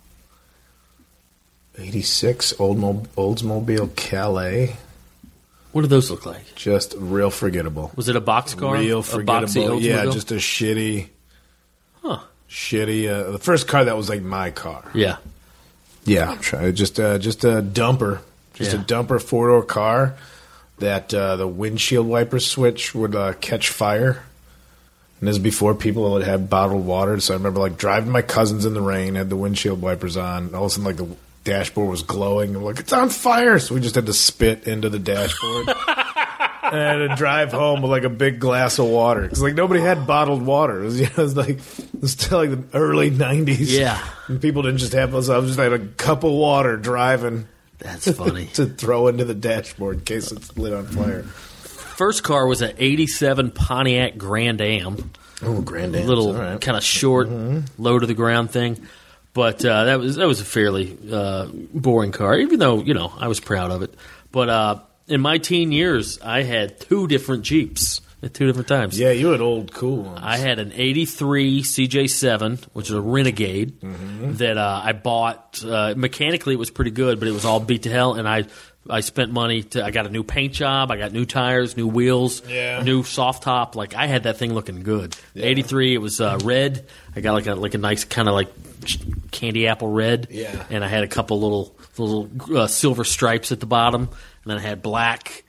86 Oldsmobile Calais. What do those look like? Just real forgettable. Was it a box car? Real A forgettable. boxy Yeah, Oldsmobile? just a shitty. Huh. Shitty. The first car that was like my car. Yeah. Yeah, I'm trying. Just a dumper. Just a dumper 4-door car that the windshield wiper switch would catch fire. And this is before people would have bottled water. So I remember like driving my cousins in the rain, had the windshield wipers on. And all of a sudden, like the dashboard was glowing. I'm like, it's on fire. So we just had to spit into the dashboard. And I had to drive home with like a big glass of water because like nobody had bottled water. It was still like the early 90s. Yeah. And people didn't just have those. I was just had a cup of water driving. That's funny. To throw into the dashboard in case it's lit on fire. First car was an 87 Pontiac Grand Am. Oh, Grand Am. Little kind of short, low to the ground thing. But that was a fairly boring car, even though, I was proud of it. But in my teen years, I had 2 different Jeeps at 2 different times. Yeah, you had old cool ones. I had an 83 CJ7, which is a Renegade, that I bought. Mechanically, it was pretty good, but it was all beat to hell, and I spent money. I got a new paint job. I got new tires, new wheels, new soft top. Like, I had that thing looking good. Yeah. 83, it was red. I got like a nice kind of like candy apple red. Yeah. And I had a couple little silver stripes at the bottom, and then I had black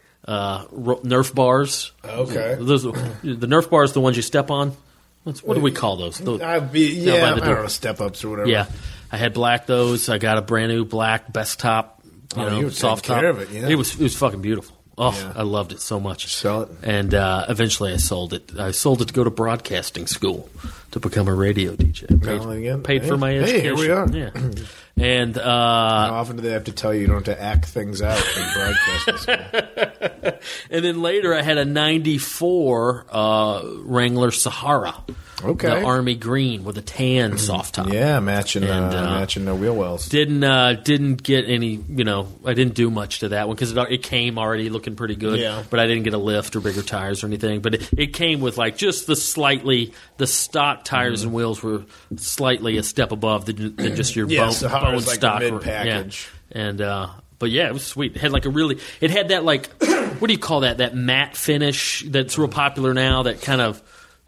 Nerf bars. Okay. The Nerf bars, the ones you step on. What do we call those? I don't know, step-ups or whatever. Yeah. I had black those. I got a brand new black best top, you were soft taking top. care of it, yeah. It was fucking beautiful. Oh, Yeah. I loved it so much. Sell it. And eventually I sold it. I sold it to go to broadcasting school to become a radio DJ. Paid for my education. Hey, here we are. Yeah. And how often do they have to tell you don't have to act things out in broadcasting school? And then later I had a 94 Wrangler Sahara. Okay. The army green with a tan soft top. Yeah, matching the wheel wells. Didn't get any, I didn't do much to that one because it came already looking pretty good. Yeah. But I didn't get a lift or bigger tires or anything. But it came with like just the stock tires and wheels were slightly a step above than just your bone Sahara's like stock. the mid-package. Yeah. And but yeah, it was sweet. It had like it had that like what do you call that? That matte finish that's real popular now. That kind of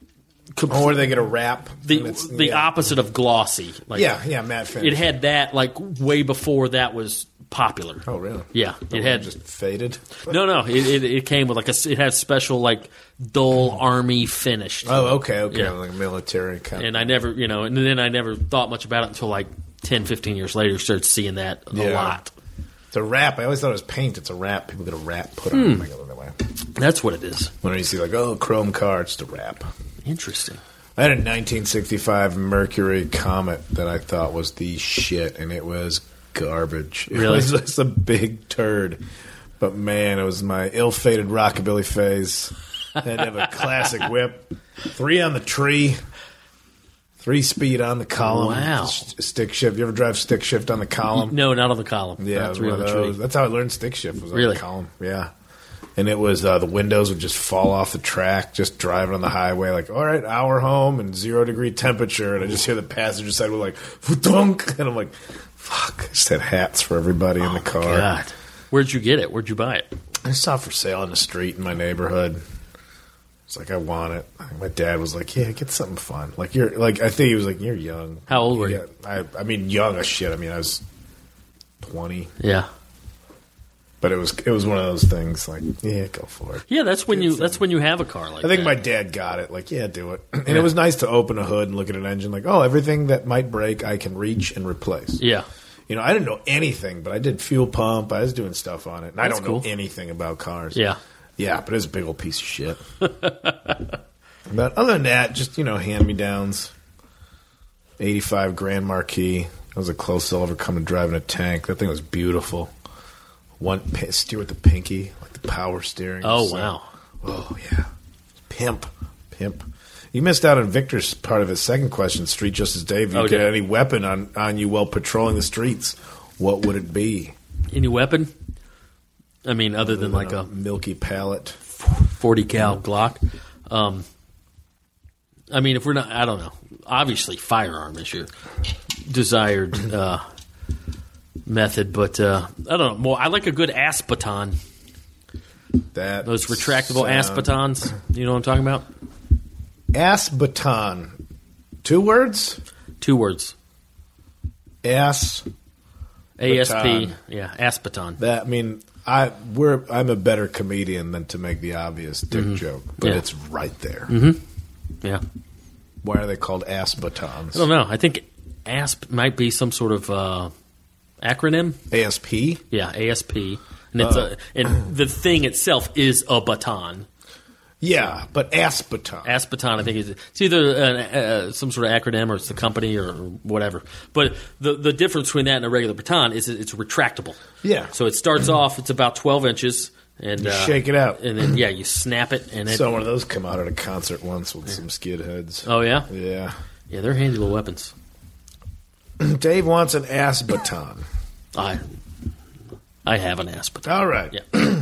or they get a wrap. The opposite of glossy. Like, matte finish. It had that like way before that was popular. Oh, really? Yeah, it had just faded. No, it came with like it had special like dull army finish. Oh, okay, Yeah. like military kind. And I never, and then I never thought much about it until like 10, 15 years later. Started seeing that a lot. It's a wrap. I always thought it was paint. It's a wrap. People get a wrap put on. That's what it is. When you see like chrome car, it's just a wrap. Interesting. I had a 1965 Mercury Comet that I thought was the shit, and it was garbage. It Really? was just a big turd. But man, it was my ill-fated rockabilly phase. I had to have a classic whip. 3 on the tree. 3-speed on the column. Wow. Stick shift. You ever drive stick shift on the column? No, not on the column. Yeah, not it was 3 on one the of tree. those. That's how I learned stick shift was on Really? the column. Yeah. And it was the windows would just fall off the track, just driving on the highway, like, all right, hour home and 0-degree temperature. And I just hear the passenger side with like, "Dunk," and I'm like, fuck. I just had hats for everybody in the car. God. Where'd you get it? Where'd you buy it? I saw it for sale on the street in my neighborhood. It's like, I want it. My dad was like, yeah, get something fun. Like, I think he was like, you're young. How old were you? I mean, young as shit. I mean, I was 20. Yeah. But it was one of those things like, yeah, go for it. Yeah, that's when you have a car like that. I think my dad got it. Like, yeah, do it. And it was nice to open a hood and look at an engine. Like, oh, everything that might break, I can reach and replace. Yeah. You know, I didn't know anything, but I did fuel pump. I was doing stuff on it. And I don't know cool. anything about cars. Yeah. Yeah, but it was a big old piece of shit. But other than that, just, hand-me-downs. 85 Grand Marquis. That was the closest I'll ever come to driving a tank. That thing was beautiful. One steer with the pinky, like the power steering. Oh, wow. Oh, yeah. Pimp. You missed out on Victor's part of his second question, Street Justice Dave. If you get any weapon on you while patrolling the streets, what would it be? Any weapon? I mean, other than like a milky pallet. 40 cal Glock. I mean, if we're not, I don't know. Obviously, firearm is your desired method, but I don't know. Well, I like a good ass baton. Those retractable ass batons. You know what I'm talking about? Ass baton. 2 words? 2 words. Ass. ASP. Baton. Yeah, ass baton. I'm a better comedian than to make the obvious dick joke, but it's right there. Mm-hmm. Yeah. Why are they called ass batons? I don't know. I think ASP might be some sort of acronym. ASP? Yeah, ASP. And and the thing itself is a baton. Yeah, but ass baton. Ass baton, I think it's either some sort of acronym or it's the company or whatever. But the difference between that and a regular baton is it's retractable. Yeah. So it starts off, it's about 12 inches. And you shake it out. And then, you snap it. And saw one of those come out at a concert once with some skid heads. Oh, yeah? Yeah. Yeah, they're handy little weapons. Dave wants an ass baton. I have an ass baton. All right. Yeah.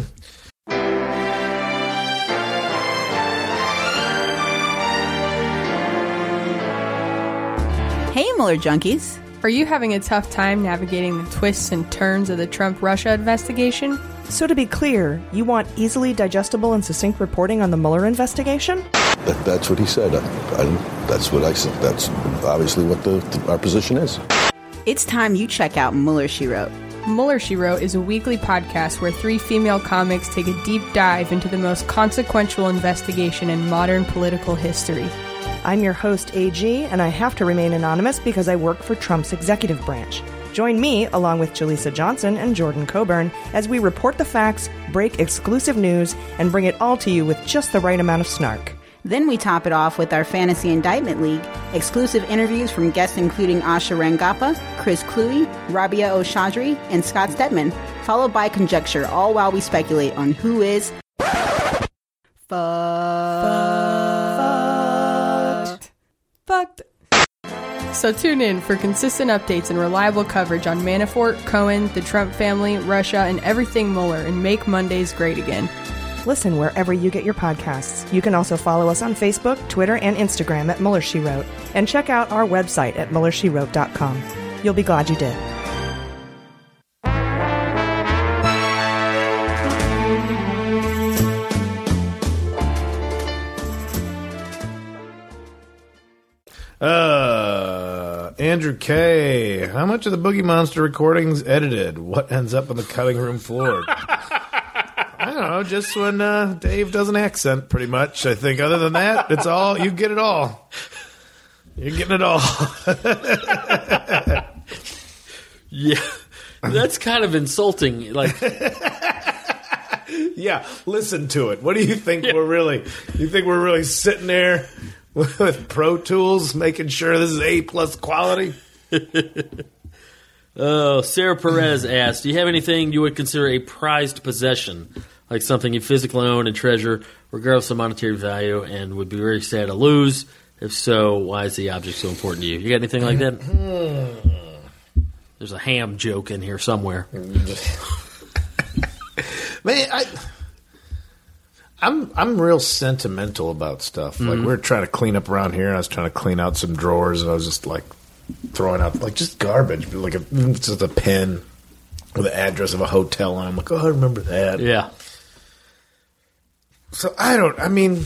Hey, Mueller junkies. Are you having a tough time navigating the twists and turns of the Trump-Russia investigation? So to be clear, you want easily digestible and succinct reporting on the Mueller investigation? That's what he said. That's what I said. That's obviously what our position is. It's time you check out Mueller, She Wrote. Mueller, She Wrote is a weekly podcast where 3 female comics take a deep dive into the most consequential investigation in modern political history. I'm your host, AG, and I have to remain anonymous because I work for Trump's executive branch. Join me, along with Jaleesa Johnson and Jordan Coburn, as we report the facts, break exclusive news, and bring it all to you with just the right amount of snark. Then we top it off with our Fantasy Indictment League, exclusive interviews from guests including Asha Rangappa, Chris Cluey, Rabia Oshadri, and Scott Stedman, followed by conjecture, all while we speculate on who is fucked. So tune in for consistent updates and reliable coverage on Manafort, Cohen, the Trump family, Russia, and everything Mueller, and make Mondays great again. Listen wherever you get your podcasts. You can also follow us on Facebook, Twitter, and Instagram at Mueller, She Wrote, and check out our website at MuellerSheWrote.com. You'll be glad you did. Andrew K. How much of the Boogie Monster recordings edited? What ends up on the cutting room floor? I don't know, just when Dave does an accent, pretty much. I think other than that, it's all, you get it all. You're getting it all. Yeah, that's kind of insulting. Like, yeah, listen to it. What do you think we're really? You think we're really sitting there with Pro Tools, making sure this is A+ quality? Oh, Sarah Perez asked, do you have anything you would consider a prized possession, like something you physically own and treasure, regardless of monetary value, and would be very sad to lose? If so, why is the object so important to you? You got anything like that? There's a ham joke in here somewhere. Man, I'm real sentimental about stuff. Like we were trying to clean up around here, and I was trying to clean out some drawers, and I was just like throwing out like just garbage, like just a pen with the address of a hotel, and I'm like, oh, I remember that. Yeah. So I don't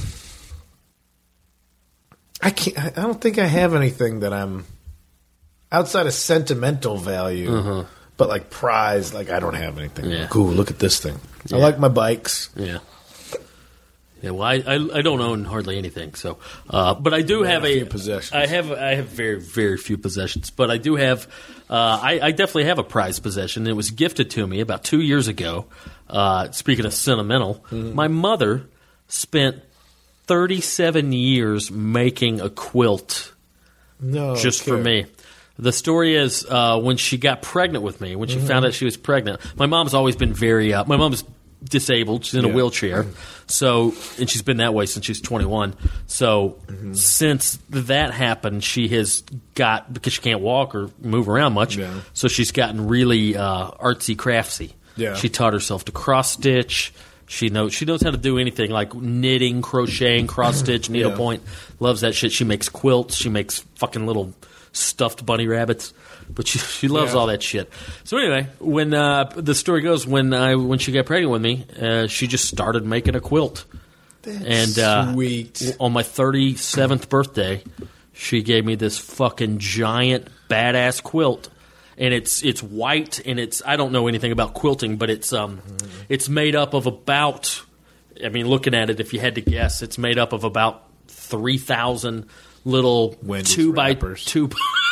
think I have anything that I'm outside of sentimental value, but like prize. Like I don't have anything. Yeah. Like, ooh, look at this thing. I like my bikes. Yeah. Yeah, well, I don't own hardly anything, so but I do have a few possessions. I have very, very few possessions, but I do have I definitely have a prized possession. It was gifted to me about 2 years ago. Speaking of sentimental, my mother spent 37 years making a quilt just for me. The story is when she got pregnant with me, when she found out she was pregnant. My mom's always been my mom's disabled. She's in a wheelchair. So, and she's been that way since she's 21. So, since that happened, she has got, because she can't walk or move around much, so she's gotten really artsy craftsy. Yeah. She taught herself to cross stitch. She knows how to do anything like knitting, crocheting, cross stitch, needlepoint. Loves that shit. She makes quilts. She makes fucking little stuffed bunny rabbits. But she loves all that shit. So anyway, when the story goes, when she got pregnant with me, she just started making a quilt. That's sweet. On my 37th birthday, she gave me this fucking giant badass quilt. And it's white, and I don't know anything about quilting, but it's made up of about, I mean, looking at it, if you had to guess, it's made up of about 3,000 little Wendy's 2x2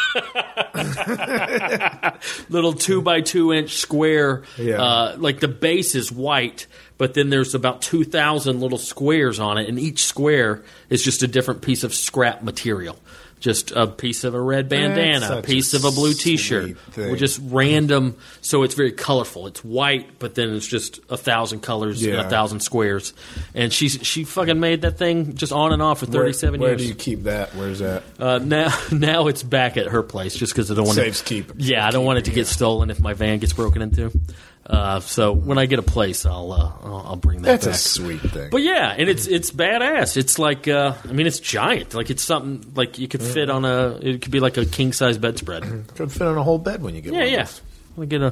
little 2x2 inch square. Like the base is white, but then there's about 2,000 little squares on it, and each square is just a different piece of scrap material. Just a piece of a red bandana, a piece of a blue T-shirt, or just random. So it's very colorful. It's white, but then it's just 1,000 colors and 1,000 squares. And she fucking made that thing just on and off for 37 years. Where do you keep that? Where's that? Now it's back at her place, just because I don't want Saves keep. Yeah, I don't want it to get stolen if my van gets broken into. So when I get a place, I'll bring that. That's back. a sweet thing. But yeah, and it's badass. It's like I mean, it's giant. Like it's something like you could fit on it could be like a king size bedspread. Could fit on a whole bed when you get one. Yeah. We get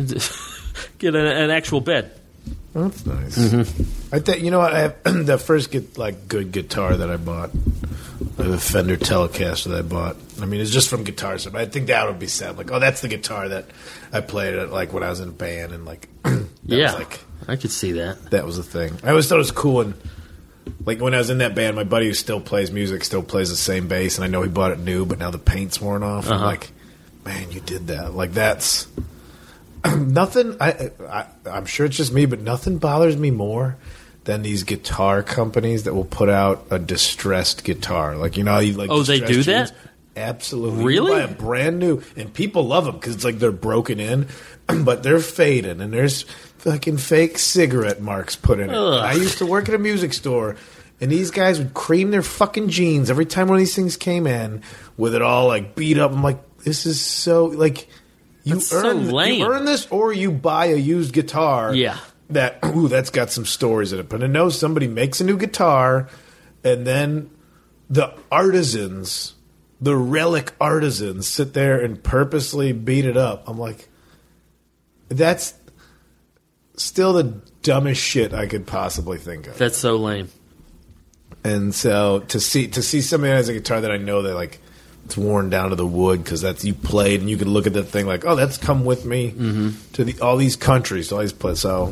an actual bed. That's nice. I think you know what I have the first good guitar that I bought. The Fender Telecaster that I bought. I mean, it's just from Guitar Center. But I think that would be sad. Like, oh, that's the guitar that I played at like when I was in a band, and like, I could see that. That was the thing. I always thought it was cool, and like when I was in that band, my buddy who still plays music still plays the same bass, and I know he bought it new, but now the paint's worn off. I'm like, man, you did that. Like that's nothing. I'm sure it's just me, but nothing bothers me more than these guitar companies that will put out a distressed guitar. Like, you know, they do that? Absolutely. Really? You buy a brand new, and people love them because it's like they're broken in, but they're fading, and there's fucking fake cigarette marks put in it. I used to work at a music store, and these guys would cream their fucking jeans every time one of these things came in with it all like beat up. I'm like, this is so like you earn this, or you buy a used guitar. Yeah. That's got some stories in it. But I know somebody makes a new guitar, and then the artisans, the relic artisans, sit there and purposely beat it up. I'm like, that's still the dumbest shit I could possibly think of. That's so lame. And so to see somebody that has a guitar that I know that like it's worn down to the wood because that's you played, and you can look at that thing like, oh, that's come with me to all these countries, all these places. So.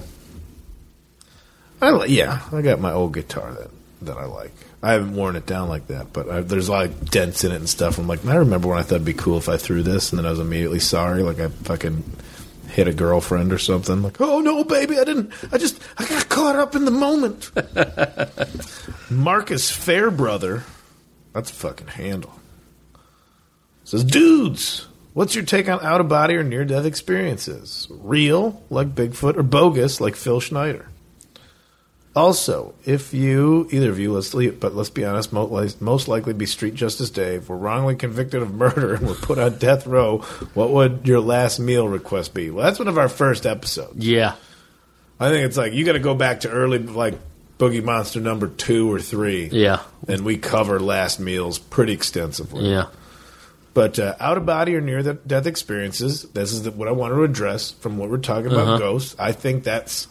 I got my old guitar that I like. I haven't worn it down like that, but there's a lot of dents in it and stuff. I'm like, I remember when I thought it'd be cool if I threw this, and then I was immediately sorry, like I fucking hit a girlfriend or something. Like, oh no, baby, I got caught up in the moment. Marcus Fairbrother, that's a fucking handle. Says, dudes, what's your take on out-of-body or near-death experiences? Real, like Bigfoot, or bogus, like Phil Schneider? Also, if either of you, let's be honest, most likely be Street Justice Dave, were wrongly convicted of murder and were put on death row, what would your last meal request be? Well, that's one of our first episodes. Yeah. I think it's like, you got to go back to early, like, Boogie Monster number 2 or 3. Yeah. And we cover last meals pretty extensively. Yeah. But out-of-body or near-death experiences, this is what I want to address from what we're talking about ghosts. I think that's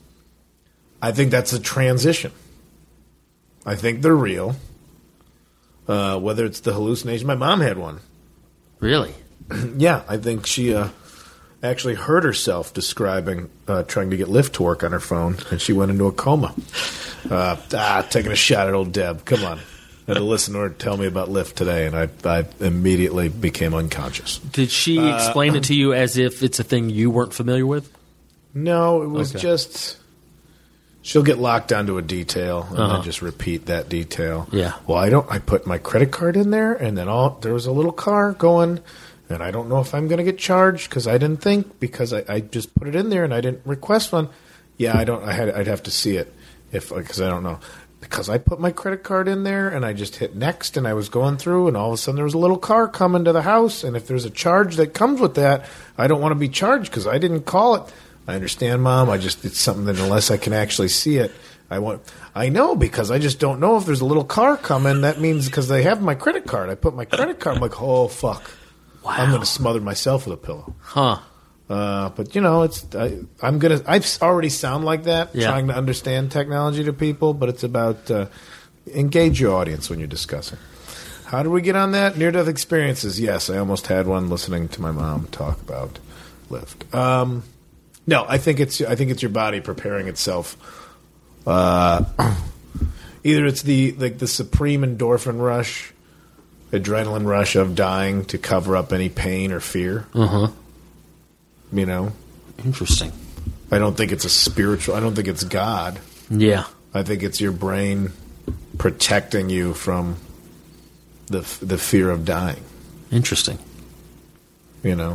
a transition. I think they're real. Whether it's the hallucination. My mom had one. Really? Yeah, I think she actually heard herself describing trying to get Lyft to work on her phone, and she went into a coma. Taking a shot at old Deb. Come on. I had to listen to her tell me about Lyft today, and I immediately became unconscious. Did she explain it to you as if it's a thing you weren't familiar with? No, it was just... She'll get locked onto a detail and then just repeat that detail. Yeah. Well, I put my credit card in there, and then there was a little car going, and I don't know if I'm going to get charged because I didn't think, because I just put it in there and I didn't request one. Yeah, I'd have to see it because I don't know. Because I put my credit card in there and I just hit next and I was going through and all of a sudden there was a little car coming to the house, and if there's a charge that comes with that, I don't want to be charged because I didn't call it. I understand, Mom. It's something that unless I can actually see it, I know because I just don't know if there's a little car coming. That means because they have my credit card. I put my credit card. I'm like, oh fuck, wow. I'm going to smother myself with a pillow. Huh. But I already sound like that, trying to understand technology to people. But it's about engage your audience when you're discussing. How do we get on that? Near-death experiences. Yes, I almost had one listening to my mom talk about Lyft. No, I think it's your body preparing itself. Either it's the supreme endorphin rush, adrenaline rush of dying to cover up any pain or fear. You know, interesting. I don't think it's a spiritual. I don't think it's God. Yeah, I think it's your brain protecting you from the fear of dying. Interesting. You know.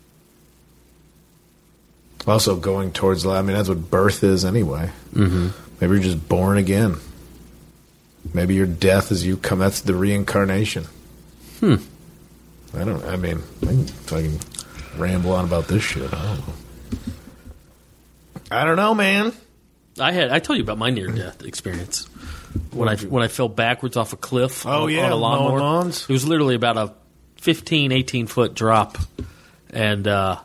Also going towards that's what birth is anyway. Mm-hmm. Maybe you're just born again. Maybe your death is you come. That's the reincarnation. I can fucking ramble on about this shit. I don't know, man. I told you about my near-death experience when I fell backwards off a cliff. On a lawnmower. Lawns? It was literally about a 15, 18-foot drop, and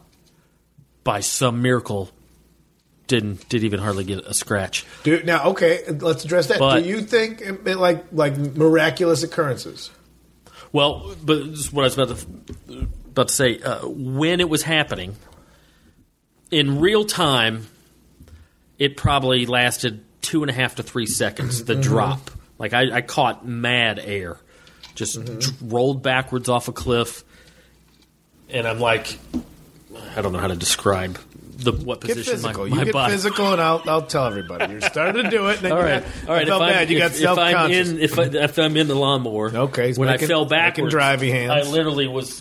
by some miracle, didn't even hardly get a scratch. Dude, now, okay, let's address that. Do you think it, like miraculous occurrences? Well, but this is what I was about to say. When it was happening, in real time, it probably lasted 2.5 to 3 seconds, the drop. Like, I caught mad air. Just rolled backwards off a cliff, and I'm like... I don't know how to describe what position my body. You get physical, and I'll tell everybody. You're starting to do it. And all right. I felt bad. You got self-conscious. If I'm in the lawnmower, okay. So when I fell backwards, drivey hands. I literally was,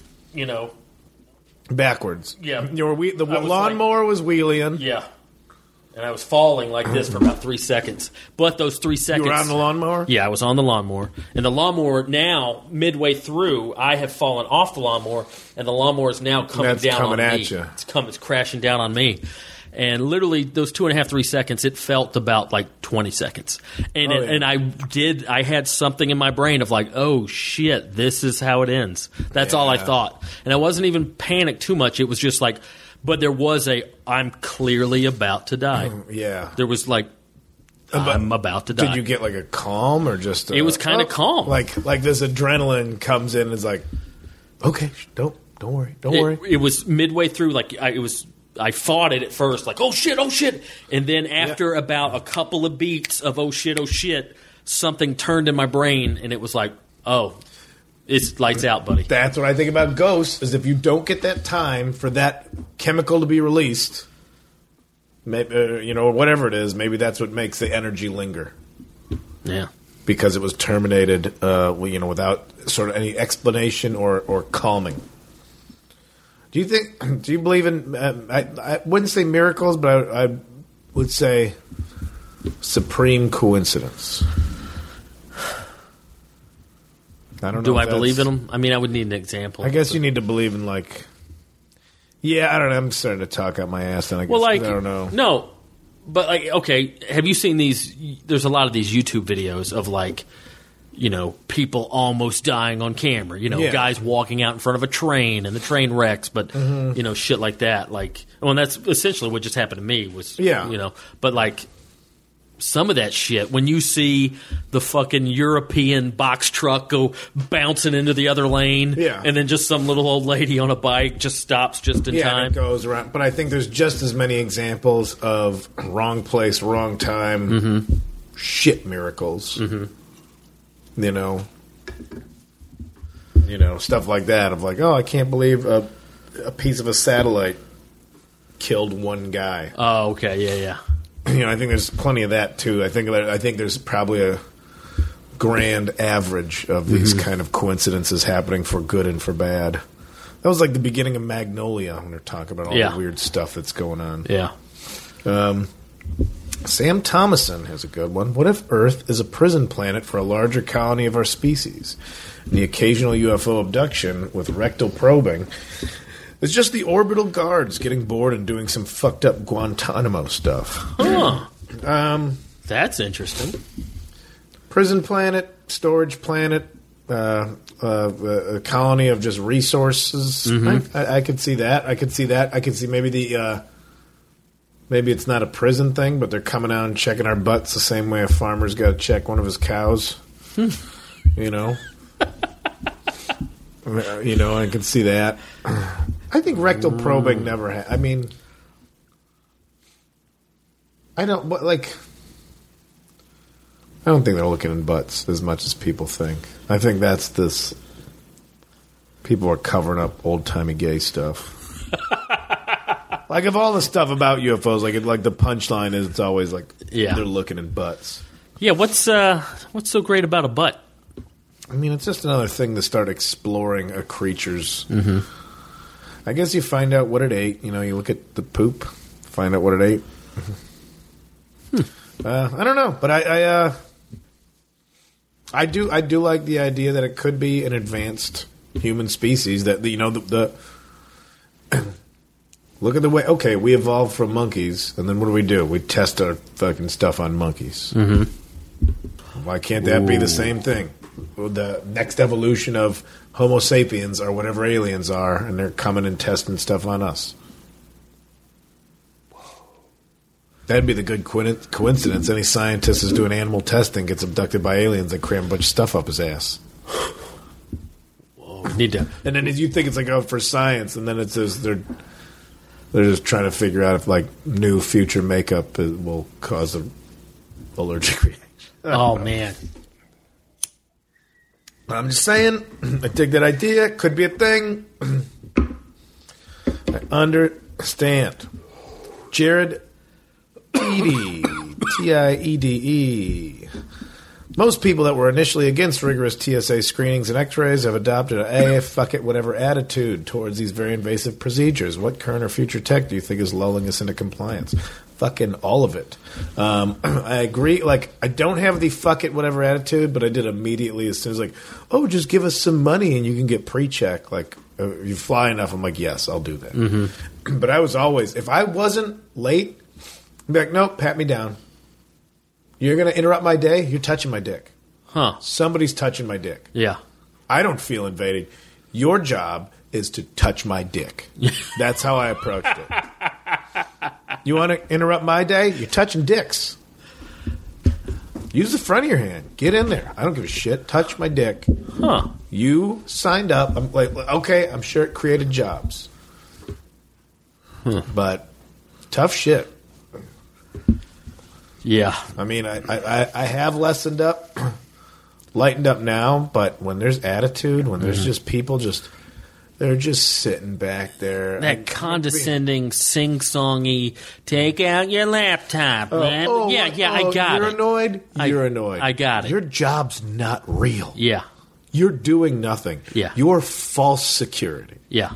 backwards. Yeah. The lawnmower was wheeling. Yeah. And I was falling like this for about 3 seconds. But those 3 seconds... You were on the lawnmower? Yeah, I was on the lawnmower. And the lawnmower now, midway through, I have fallen off the lawnmower, and the lawnmower is now coming down on me. At you. It's crashing down on me. And literally, those 2.5, 3 seconds, it felt about like 20 seconds. And and I had something in my brain of like, oh shit, this is how it ends. That's all I thought. And I wasn't even panicked too much. It was just like... But there was I'm clearly about to die. Yeah. There was I'm about to die. Did you get like a calm or just... it was kind of calm. Like this adrenaline comes in and is like, okay, don't worry. It was midway through, I fought it at first, like, oh shit. And then after about a couple of beats of oh shit, something turned in my brain and it was like, oh... It's lights out, buddy. That's what I think about ghosts, is if you don't get that time for that chemical to be released, maybe, whatever it is, maybe that's what makes the energy linger. Yeah. Because it was terminated, without sort of any explanation or calming. Do you believe in, I wouldn't say miracles, but I would say supreme coincidence. I don't know. Do I believe in them? I mean, I would need an example. I guess you need to believe in I don't know. I'm starting to talk out my ass, and I guess I don't know. No, But like, okay, have you seen these? There's a lot of these YouTube videos of like, people almost dying on camera. Guys walking out in front of a train and the train wrecks, but shit like that. Like, well, that's essentially what just happened to me. But like. Some of that shit, when you see the fucking European box truck go bouncing into the other lane, and then just some little old lady on a bike just stops just in time. Yeah, it goes around. But I think there's just as many examples of wrong place, wrong time, shit miracles. Stuff like that. Of like, I can't believe a piece of a satellite killed one guy. Oh, okay, yeah. I think there's plenty of that too. I think there's probably a grand average of these kind of coincidences happening for good and for bad. That was like the beginning of Magnolia when they're talking about all the weird stuff that's going on. Yeah. Sam Thomason has a good one. What if Earth is a prison planet for a larger colony of our species? And the occasional UFO abduction with rectal probing it's just the orbital guards getting bored and doing some fucked up Guantanamo stuff. Huh. That's interesting. Prison planet, storage planet, a colony of just resources. I could see that. I could see maybe maybe it's not a prison thing, but they're coming out and checking our butts the same way a farmer's got to check one of his cows. I can see that. I think rectal probing never I mean, I don't think they're looking in butts as much as people think. I think that's this. People are covering up old-timey gay stuff. Like, of all the stuff about UFOs, like the punchline is it's always like they're looking in butts. Yeah, what's so great about a butt? I mean, it's just another thing to start exploring a creature's. I guess you find out what it ate. You look at the poop, find out what it ate. I don't know, but I do like the idea that it could be an advanced human species that the look at the way. Okay, we evolved from monkeys, and then what do? We test our fucking stuff on monkeys. Why can't that be the same thing? The next evolution of Homo sapiens or whatever aliens are, and they're coming and testing stuff on us. That'd be the good coincidence. Any scientist is doing animal testing, gets abducted by aliens, and cram a bunch of stuff up his ass. Whoa, need to. And then you think it's like, for science, and then it's just, they're just trying to figure out if like new future makeup will cause an allergic reaction. Oh man. I'm just saying, I dig that idea. Could be a thing. I understand. Jared Tiede, Tiede. Most people that were initially against rigorous TSA screenings and x-rays have adopted a fuck it, whatever attitude towards these very invasive procedures. What current or future tech do you think is lulling us into compliance? Fucking all of it. I agree. Like, I don't have the fuck it, whatever attitude, but I did immediately as soon as just give us some money and you can get pre-check. Like, you fly enough. I'm like, yes, I'll do that. But I was always, if I wasn't late, I'd be like, nope, pat me down. You're going to interrupt my day? You're touching my dick. Huh. Somebody's touching my dick. Yeah. I don't feel invaded. Your job is to touch my dick. That's how I approached it. You want to interrupt my day? You're touching dicks. Use the front of your hand. Get in there. I don't give a shit. Touch my dick. Huh. You signed up. I'm like, okay, I'm sure it created jobs. But tough shit. Yeah. I mean, I have lightened up now, but when there's attitude, when there's just people they're just sitting back there. That condescending, sing-songy, take out your laptop, man. I got it. You're annoyed? You're annoyed. I got it. Your job's not real. Yeah. You're doing nothing. Yeah. You're false security. Yeah.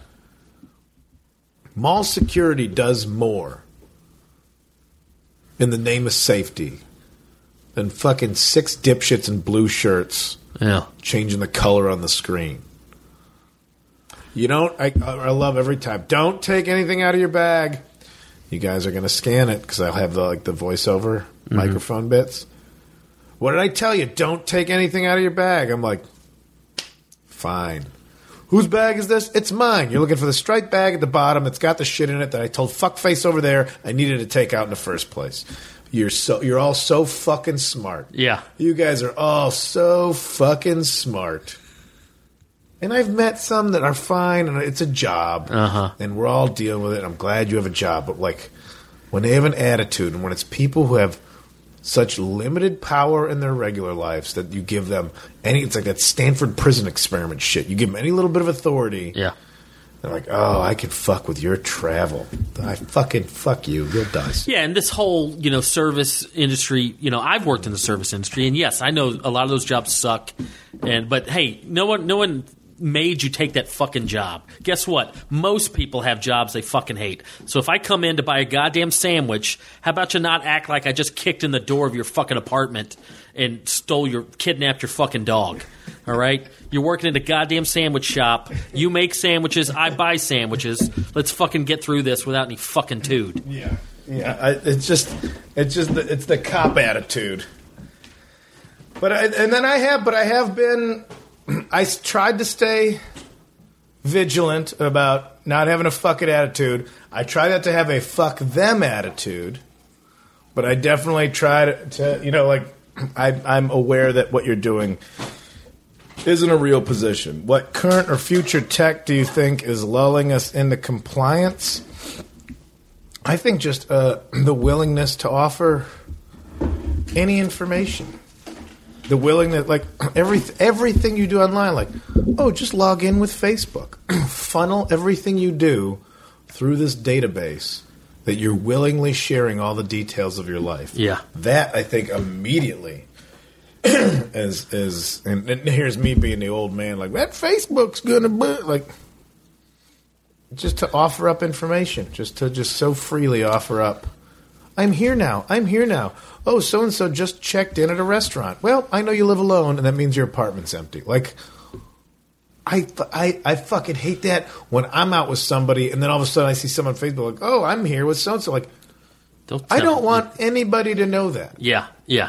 Mall security does more in the name of safety than fucking 6 dipshits in blue shirts changing the color on the screen. You don't, I love every time. Don't take anything out of your bag. You guys are going to scan it because I'll have the voiceover microphone bits. What did I tell you? Don't take anything out of your bag. I'm like, fine. Whose bag is this? It's mine. You're looking for the striped bag at the bottom. It's got the shit in it that I told fuckface over there I needed to take out in the first place. You're all so fucking smart. Yeah. You guys are all so fucking smart. And I've met some that are fine, and it's a job. And we're all dealing with it. I'm glad you have a job. But, like, when they have an attitude, and when it's people who have such limited power in their regular lives that you give them it's like that Stanford prison experiment shit. You give them any little bit of authority. Yeah. They're like, oh, I can fuck with your travel. I fucking fuck you. You'll die. Yeah, and this whole, service industry, I've worked in the service industry, and yes, I know a lot of those jobs suck. But hey, no one made you take that fucking job. Guess what? Most people have jobs they fucking hate. So if I come in to buy a goddamn sandwich, how about you not act like I just kicked in the door of your fucking apartment and kidnapped your fucking dog? All right? You're working at a goddamn sandwich shop. You make sandwiches. I buy sandwiches. Let's fucking get through this without any fucking tood. Yeah. It's the cop attitude. I tried to stay vigilant about not having a fucking attitude. I try not to have a fuck them attitude, but I definitely try to I'm aware that what you're doing isn't a real position. What current or future tech do you think is lulling us into compliance? I think just the willingness to offer any information. The willingness, everything you do online, just log in with Facebook. Funnel everything you do through this database that you're willingly sharing all the details of your life. Yeah. That, I think, immediately is and here's me being the old man, that Facebook's going to, just to offer up information, just so freely offer up. I'm here now. Oh, so-and-so just checked in at a restaurant. Well, I know you live alone, and that means your apartment's empty. I fucking hate that when I'm out with somebody, and then all of a sudden I see someone on Facebook oh, I'm here with so-and-so. I don't want anybody to know that. Yeah.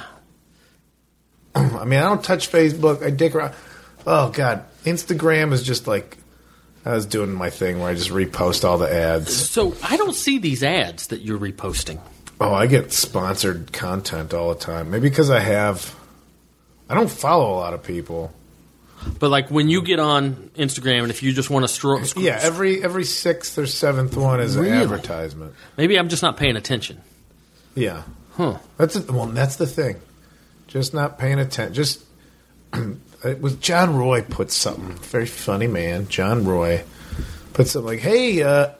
I mean, I don't touch Facebook. I dick around. Oh, God. Instagram is just I was doing my thing where I just repost all the ads. So I don't see these ads that you're reposting. Oh, I get sponsored content all the time. Maybe because I don't follow a lot of people. But when you get on Instagram and if you just want to scroll. Yeah, every sixth or seventh one is an advertisement. Maybe I'm just not paying attention. Yeah. Huh. That's the thing. Just not paying attention. It was John Roy put something. Very funny man. John Roy put something hey,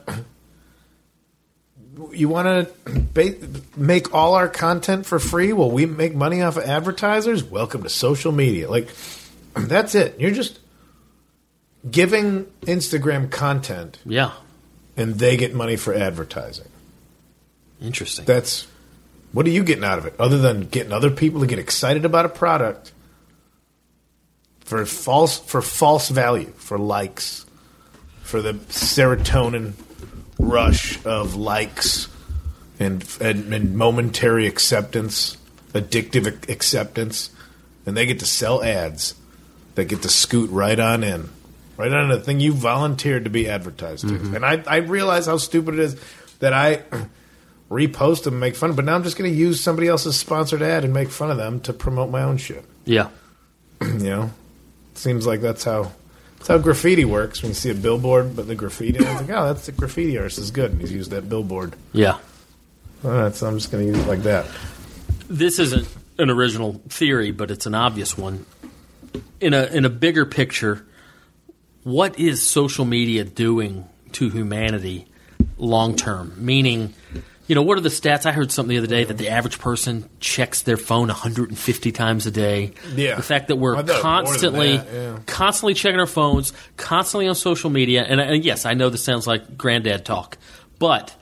you want to make all our content for free? Well, we make money off of advertisers? Welcome to social media. That's it. You're just giving Instagram content. Yeah. And they get money for advertising. Interesting. What are you getting out of it? Other than getting other people to get excited about a product for false value, for likes, for the serotonin rush of likes and momentary acceptance, addictive acceptance, and they get to sell ads that get to scoot right on the thing you volunteered to be advertised to. And I realize how stupid it is that I repost them and make fun, but now I'm just going to use somebody else's sponsored ad and make fun of them to promote my own shit. Yeah. Seems like that's how graffiti works. When you see a billboard, but the graffiti, it's that's the graffiti artist is good, and he's used that billboard. Yeah. All right, so I'm just going to use it like that. This isn't an original theory, but it's an obvious one. In a bigger picture, what is social media doing to humanity long term? Meaning, what are the stats? I heard something the other day that the average person checks their phone 150 times a day. Yeah. The fact that we're constantly checking our phones, constantly on social media. And yes, I know this sounds like granddad talk, but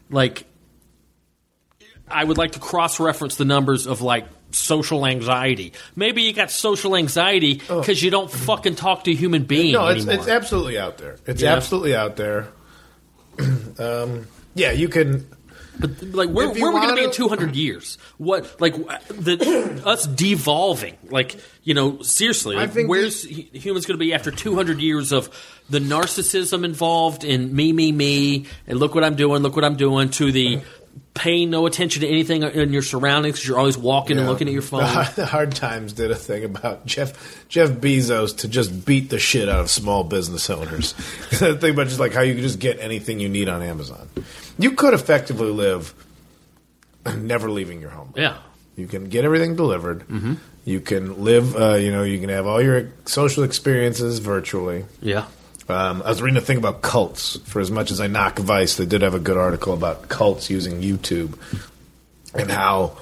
I would like to cross-reference the numbers of social anxiety. Maybe you got social anxiety because you don't fucking talk to a human being anymore. It's absolutely out there. It's absolutely out there. You can. But like, where are we going to be in 200 years? What, like, us devolving? Like, seriously, like, where's humans going to be after 200 years of the narcissism involved in me, and look what I'm doing, to the paying no attention to anything in your surroundings because you're always walking and looking at your phone. The Hard Times did a thing about Jeff Bezos to just beat the shit out of small business owners. The thing about just like how you can just get anything you need on Amazon. You could effectively live never leaving your home. Yeah. You can get everything delivered. Mm-hmm. You can live, you can have all your social experiences virtually. Yeah. I was reading a thing about cults. For as much as I knock Vice, they did have a good article about cults using YouTube and how,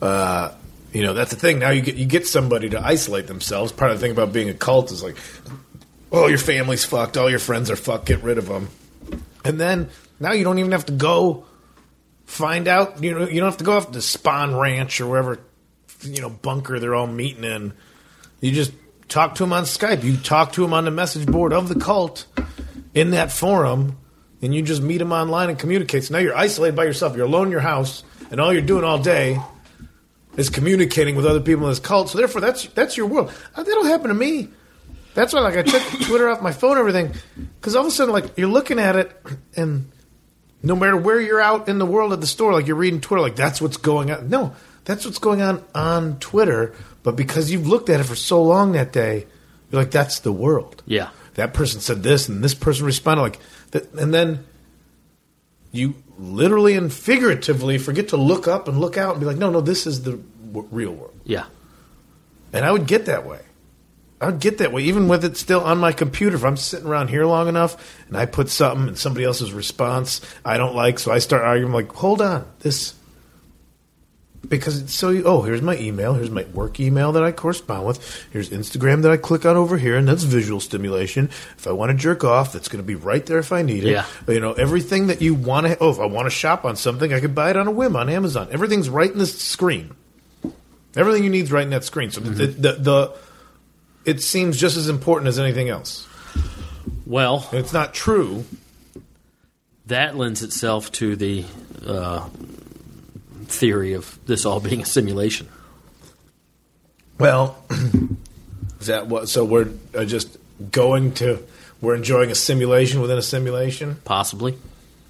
that's the thing. Now you get somebody to isolate themselves. Part of the thing about being a cult is like, oh, your family's fucked, all your friends are fucked, get rid of them. And then now you don't even have to go find out. You don't have to go off to Spawn Ranch or wherever bunker they're all meeting in. You just talk to them on Skype. You talk to them on the message board of the cult in that forum, and you just meet them online and communicate. So now you're isolated by yourself. You're alone in your house, and all you're doing all day is communicating with other people in this cult. So therefore, that's your world. That'll happen to me. That's why, I took Twitter off my phone and everything, because all of a sudden, you're looking at it, and no matter where you're out in the world at the store, you're reading Twitter, that's what's going on. No, that's what's going on Twitter. But because you've looked at it for so long that day, you're like, that's the world. Yeah. That person said this, and this person responded like that. And then you literally and figuratively forget to look up and look out and be like, no, this is the real world. Yeah. And I would get that way. Even with it still on my computer. If I'm sitting around here long enough and I put something and somebody else's response I don't like, so I start arguing, like, hold on, this... Because it's so, here's my email. Here's my work email that I correspond with. Here's Instagram that I click on over here, and that's visual stimulation. If I want to jerk off, that's going to be right there if I need it. Yeah. Everything that you want to, if I want to shop on something, I could buy it on a whim on Amazon. Everything's right in the screen. Everything you need is right in that screen. So it seems just as important as anything else. Well, and it's not true. That lends itself to the theory of this all being a simulation. Well, is that what? So we're we're enjoying a simulation within a simulation? Possibly.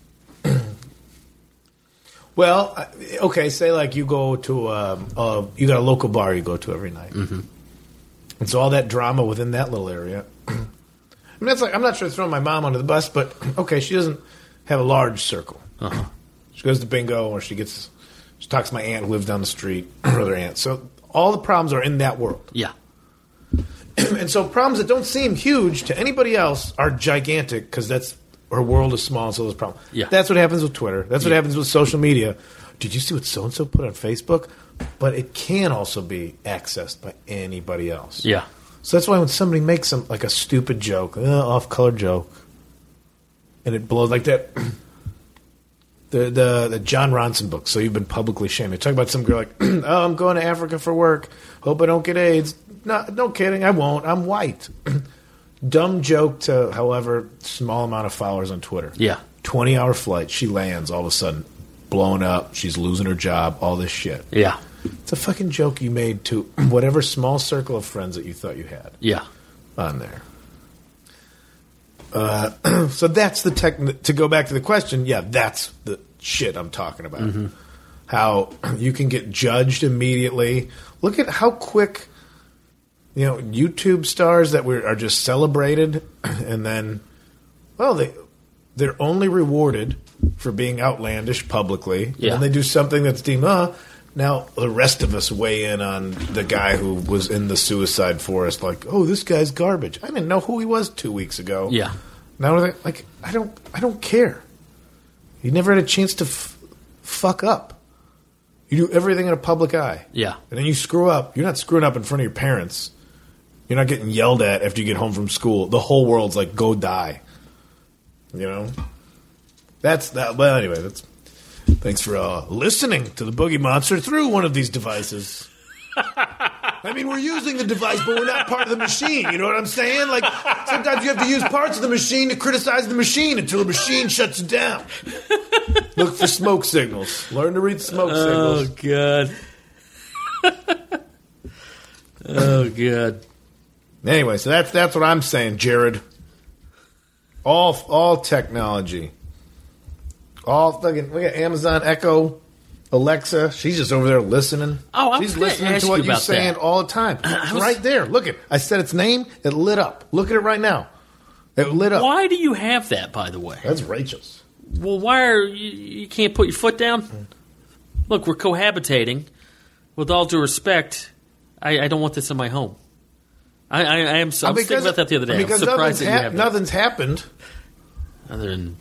Well, okay. Say you go to you got a local bar you go to every night, and so all that drama within that little area. I mean, that's I'm not sure throwing my mom under the bus, but okay, she doesn't have a large circle. Uh-huh. She goes to bingo, or she talks to my aunt who lives down the street, her other aunt. So all the problems are in that world. Yeah. And so problems that don't seem huge to anybody else are gigantic because her world is small, so there's problems. Yeah. That's what happens with Twitter. That's what happens with social media. Did you see what so-and-so put on Facebook? But it can also be accessed by anybody else. Yeah. So that's why when somebody makes a stupid joke, off-color joke, and it blows like that... The John Ronson book, So You've Been Publicly Shamed. They talk about some girl oh, I'm going to Africa for work. Hope I don't get AIDS. No kidding, I won't. I'm white. Dumb joke to, however, small amount of followers on Twitter. Yeah. 20-hour flight. She lands all of a sudden, blown up. She's losing her job. All this shit. Yeah. It's a fucking joke you made to whatever small circle of friends that you thought you had. Yeah. On there. So that's the to go back to the question, that's the shit I'm talking about. Mm-hmm. How you can get judged immediately. Look at how quick, YouTube stars that are just celebrated, and then, they're only rewarded for being outlandish publicly. Yeah. And then they do something that's deemed, now the rest of us weigh in on the guy who was in the suicide forest, this guy's garbage. I didn't know who he was 2 weeks ago. Yeah. Now they're I don't care. You never had a chance to fuck up. You do everything in a public eye. Yeah. And then you screw up. You're not screwing up in front of your parents. You're not getting yelled at after you get home from school. The whole world's like, go die. That's that. Well, anyway, thanks for listening to the Boogie Monster through one of these devices. I mean, we're using the device, but we're not part of the machine. You know what I'm saying? Sometimes you have to use parts of the machine to criticize the machine until the machine shuts it down. Look for smoke signals. Learn to read smoke signals. God. Oh, God. Anyway, so that's what I'm saying, Jared. All technology. All fucking, look at Amazon Echo, Alexa. She's just over there listening. Oh, I was She's gonna listening ask to what you you're about saying that. all the time. It's right there. Look at. I said its name. It lit up. Look at it right now. It lit up. Why do you have that, by the way? That's Rachel's. Well, why are you can't put your foot down? Look, we're cohabitating. With all due respect, I don't want this in my home. I am. I'm thinking about that the other day. I'm surprised that you have nothing's happened. Other than,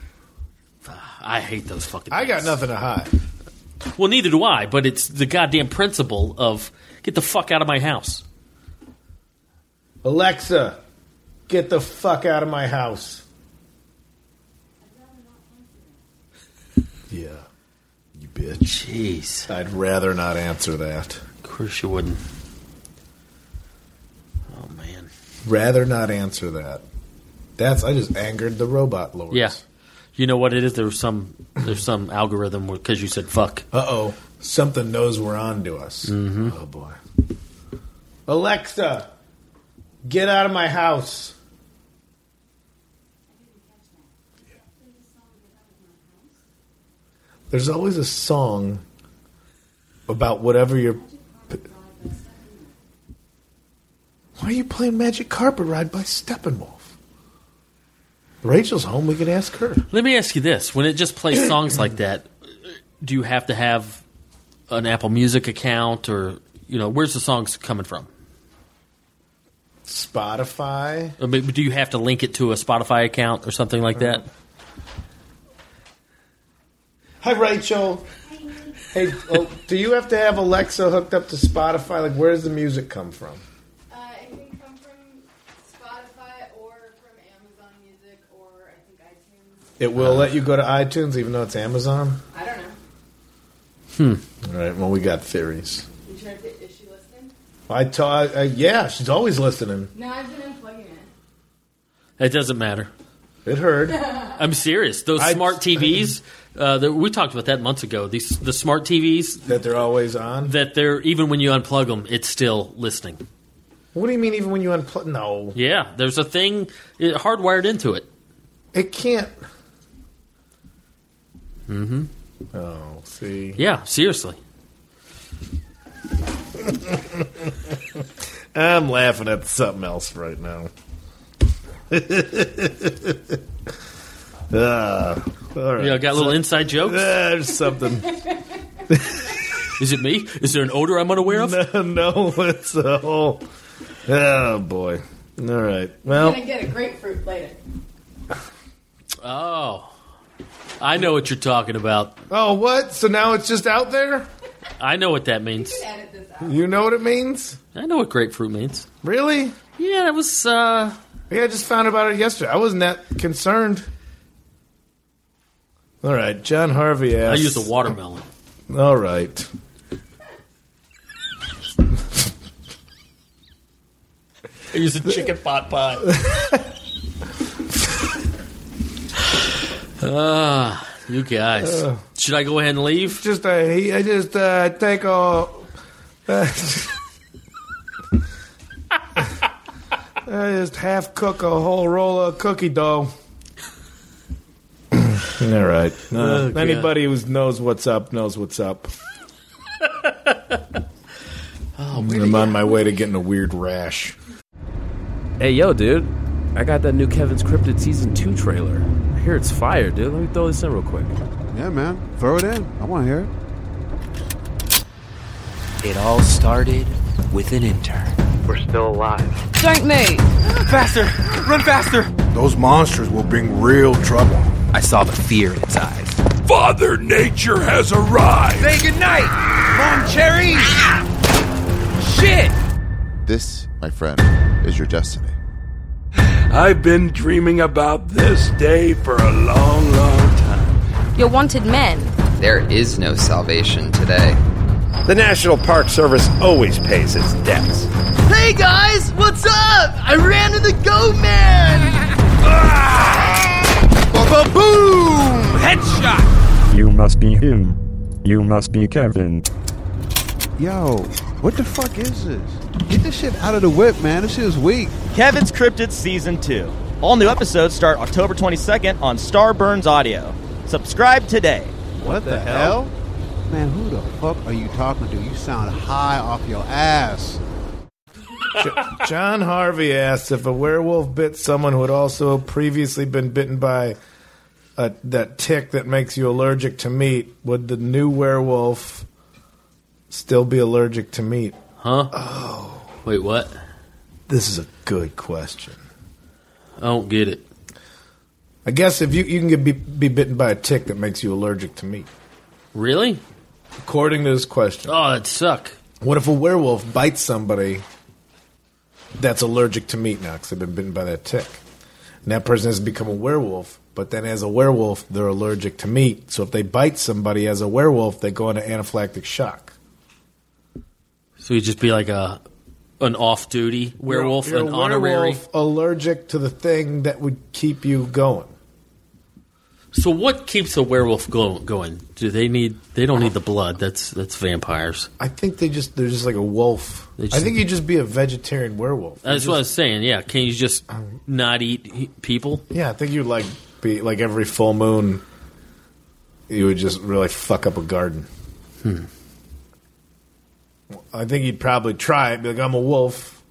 I hate those fucking. I got things. nothing to hide. Well, neither do I. But it's the goddamn principle of get the fuck out of my house. Alexa, get the fuck out of my house. Yeah, you bitch. Jeez, I'd rather not answer that. Of course you wouldn't. Oh man, rather not answer that. I just angered the robot lords. Yeah. You know what it is? There's some algorithm because you said fuck. Uh-oh. Something knows we're on to us. Mm-hmm. Oh, boy. Alexa, get out of my house. There's always a song about whatever you're... Why are you playing Magic Carpet Ride by Steppenwolf? Rachel's home, we could ask her. Let me ask you this. When it just plays songs like that, do you have to have an Apple Music account or, where's the songs coming from? Spotify. I mean, do you have to link it to a Spotify account or something like that? Hi, Rachel. Hey, do you have to have Alexa hooked up to Spotify? Like, where does the music come from? It can come from Spotify or from Amazon Music or I think iTunes. It will let you go to iTunes even though it's Amazon? I don't know. All right, well, we got theories. You sure is she listening? Yeah, she's always listening. No, I've been unplugging it. It doesn't matter. It heard. I'm serious. Those smart TVs, we talked about that months ago. The smart TVs. That they're always on? That they're, even when you unplug them, it's still listening. What do you mean even when you unplug? No. Yeah, there's a thing hardwired into it. It can't. Mm-hmm. Oh, see. Yeah, seriously. I'm laughing at something else right now. All right. Yeah, got little inside jokes? There's something. Is it me? Is there an odor I'm unaware of? No, it's a whole... Oh, boy. All right. Well, I'm going to get a grapefruit later. Oh. I know what you're talking about. Oh, what? So now it's just out there? I know what that means. You can edit this out. You know what it means? I know what grapefruit means. Really? Yeah, it was... Yeah, I just found about it yesterday. I wasn't that concerned. All right, John Harvey asks... I used a watermelon. All right. I used a chicken pot pie. You guys. Should I go ahead and leave? I just take a... I just half cook a whole roll of cookie dough. All right. Anybody who knows what's up knows what's up. I'm on my way to getting a weird rash. Hey, yo, dude. I got that new Kevin's Cryptid Season 2 trailer. I hear it's fire, dude. Let me throw this in real quick. Yeah, man. Throw it in. I want to hear it. It all started with an intern. We're still alive. Don't move! Faster! Run faster! Those monsters will bring real trouble. I saw the fear in its eyes. Father Nature has arrived! Say goodnight! Long cherry! Shit! This, my friend, is your destiny. I've been dreaming about this day for a long, long time. You're wanted men. There is no salvation today. The National Park Service always pays its debts. Hey guys, what's up? I ran into Goat Man! Boom! Headshot! You must be him. You must be Kevin. Yo, what the fuck is this? Get this shit out of the whip, man. This shit is weak. Kevin's Cryptid Season 2. All new episodes start October 22nd on Starburns Audio. Subscribe today. What the hell? Man, who the fuck are you talking to? You sound high off your ass. John Harvey asked if a werewolf bit someone who had also previously been bitten by that tick that makes you allergic to meat, would the new werewolf still be allergic to meat? Huh? Oh. Wait, what? This is a good question. I don't get it. I guess if you can be bitten by a tick that makes you allergic to meat. Really? According to this question. Oh, that'd suck. What if a werewolf bites somebody that's allergic to meat now because they've been bitten by that tick? And that person has become a werewolf, but then as a werewolf, they're allergic to meat. So if they bite somebody as a werewolf, they go into anaphylactic shock. So you'd just be like an off-duty werewolf, You're an a honorary. werewolf allergic to the thing that would keep you going. So what keeps a werewolf going? They don't need the blood. That's vampires. I think they're just like a wolf. I think you'd just be a vegetarian werewolf. That's what I was saying. Yeah, can you just not eat people? Yeah, I think you'd be like every full moon, you would just really fuck up a garden. I think you'd probably try it. Be like, I'm a wolf.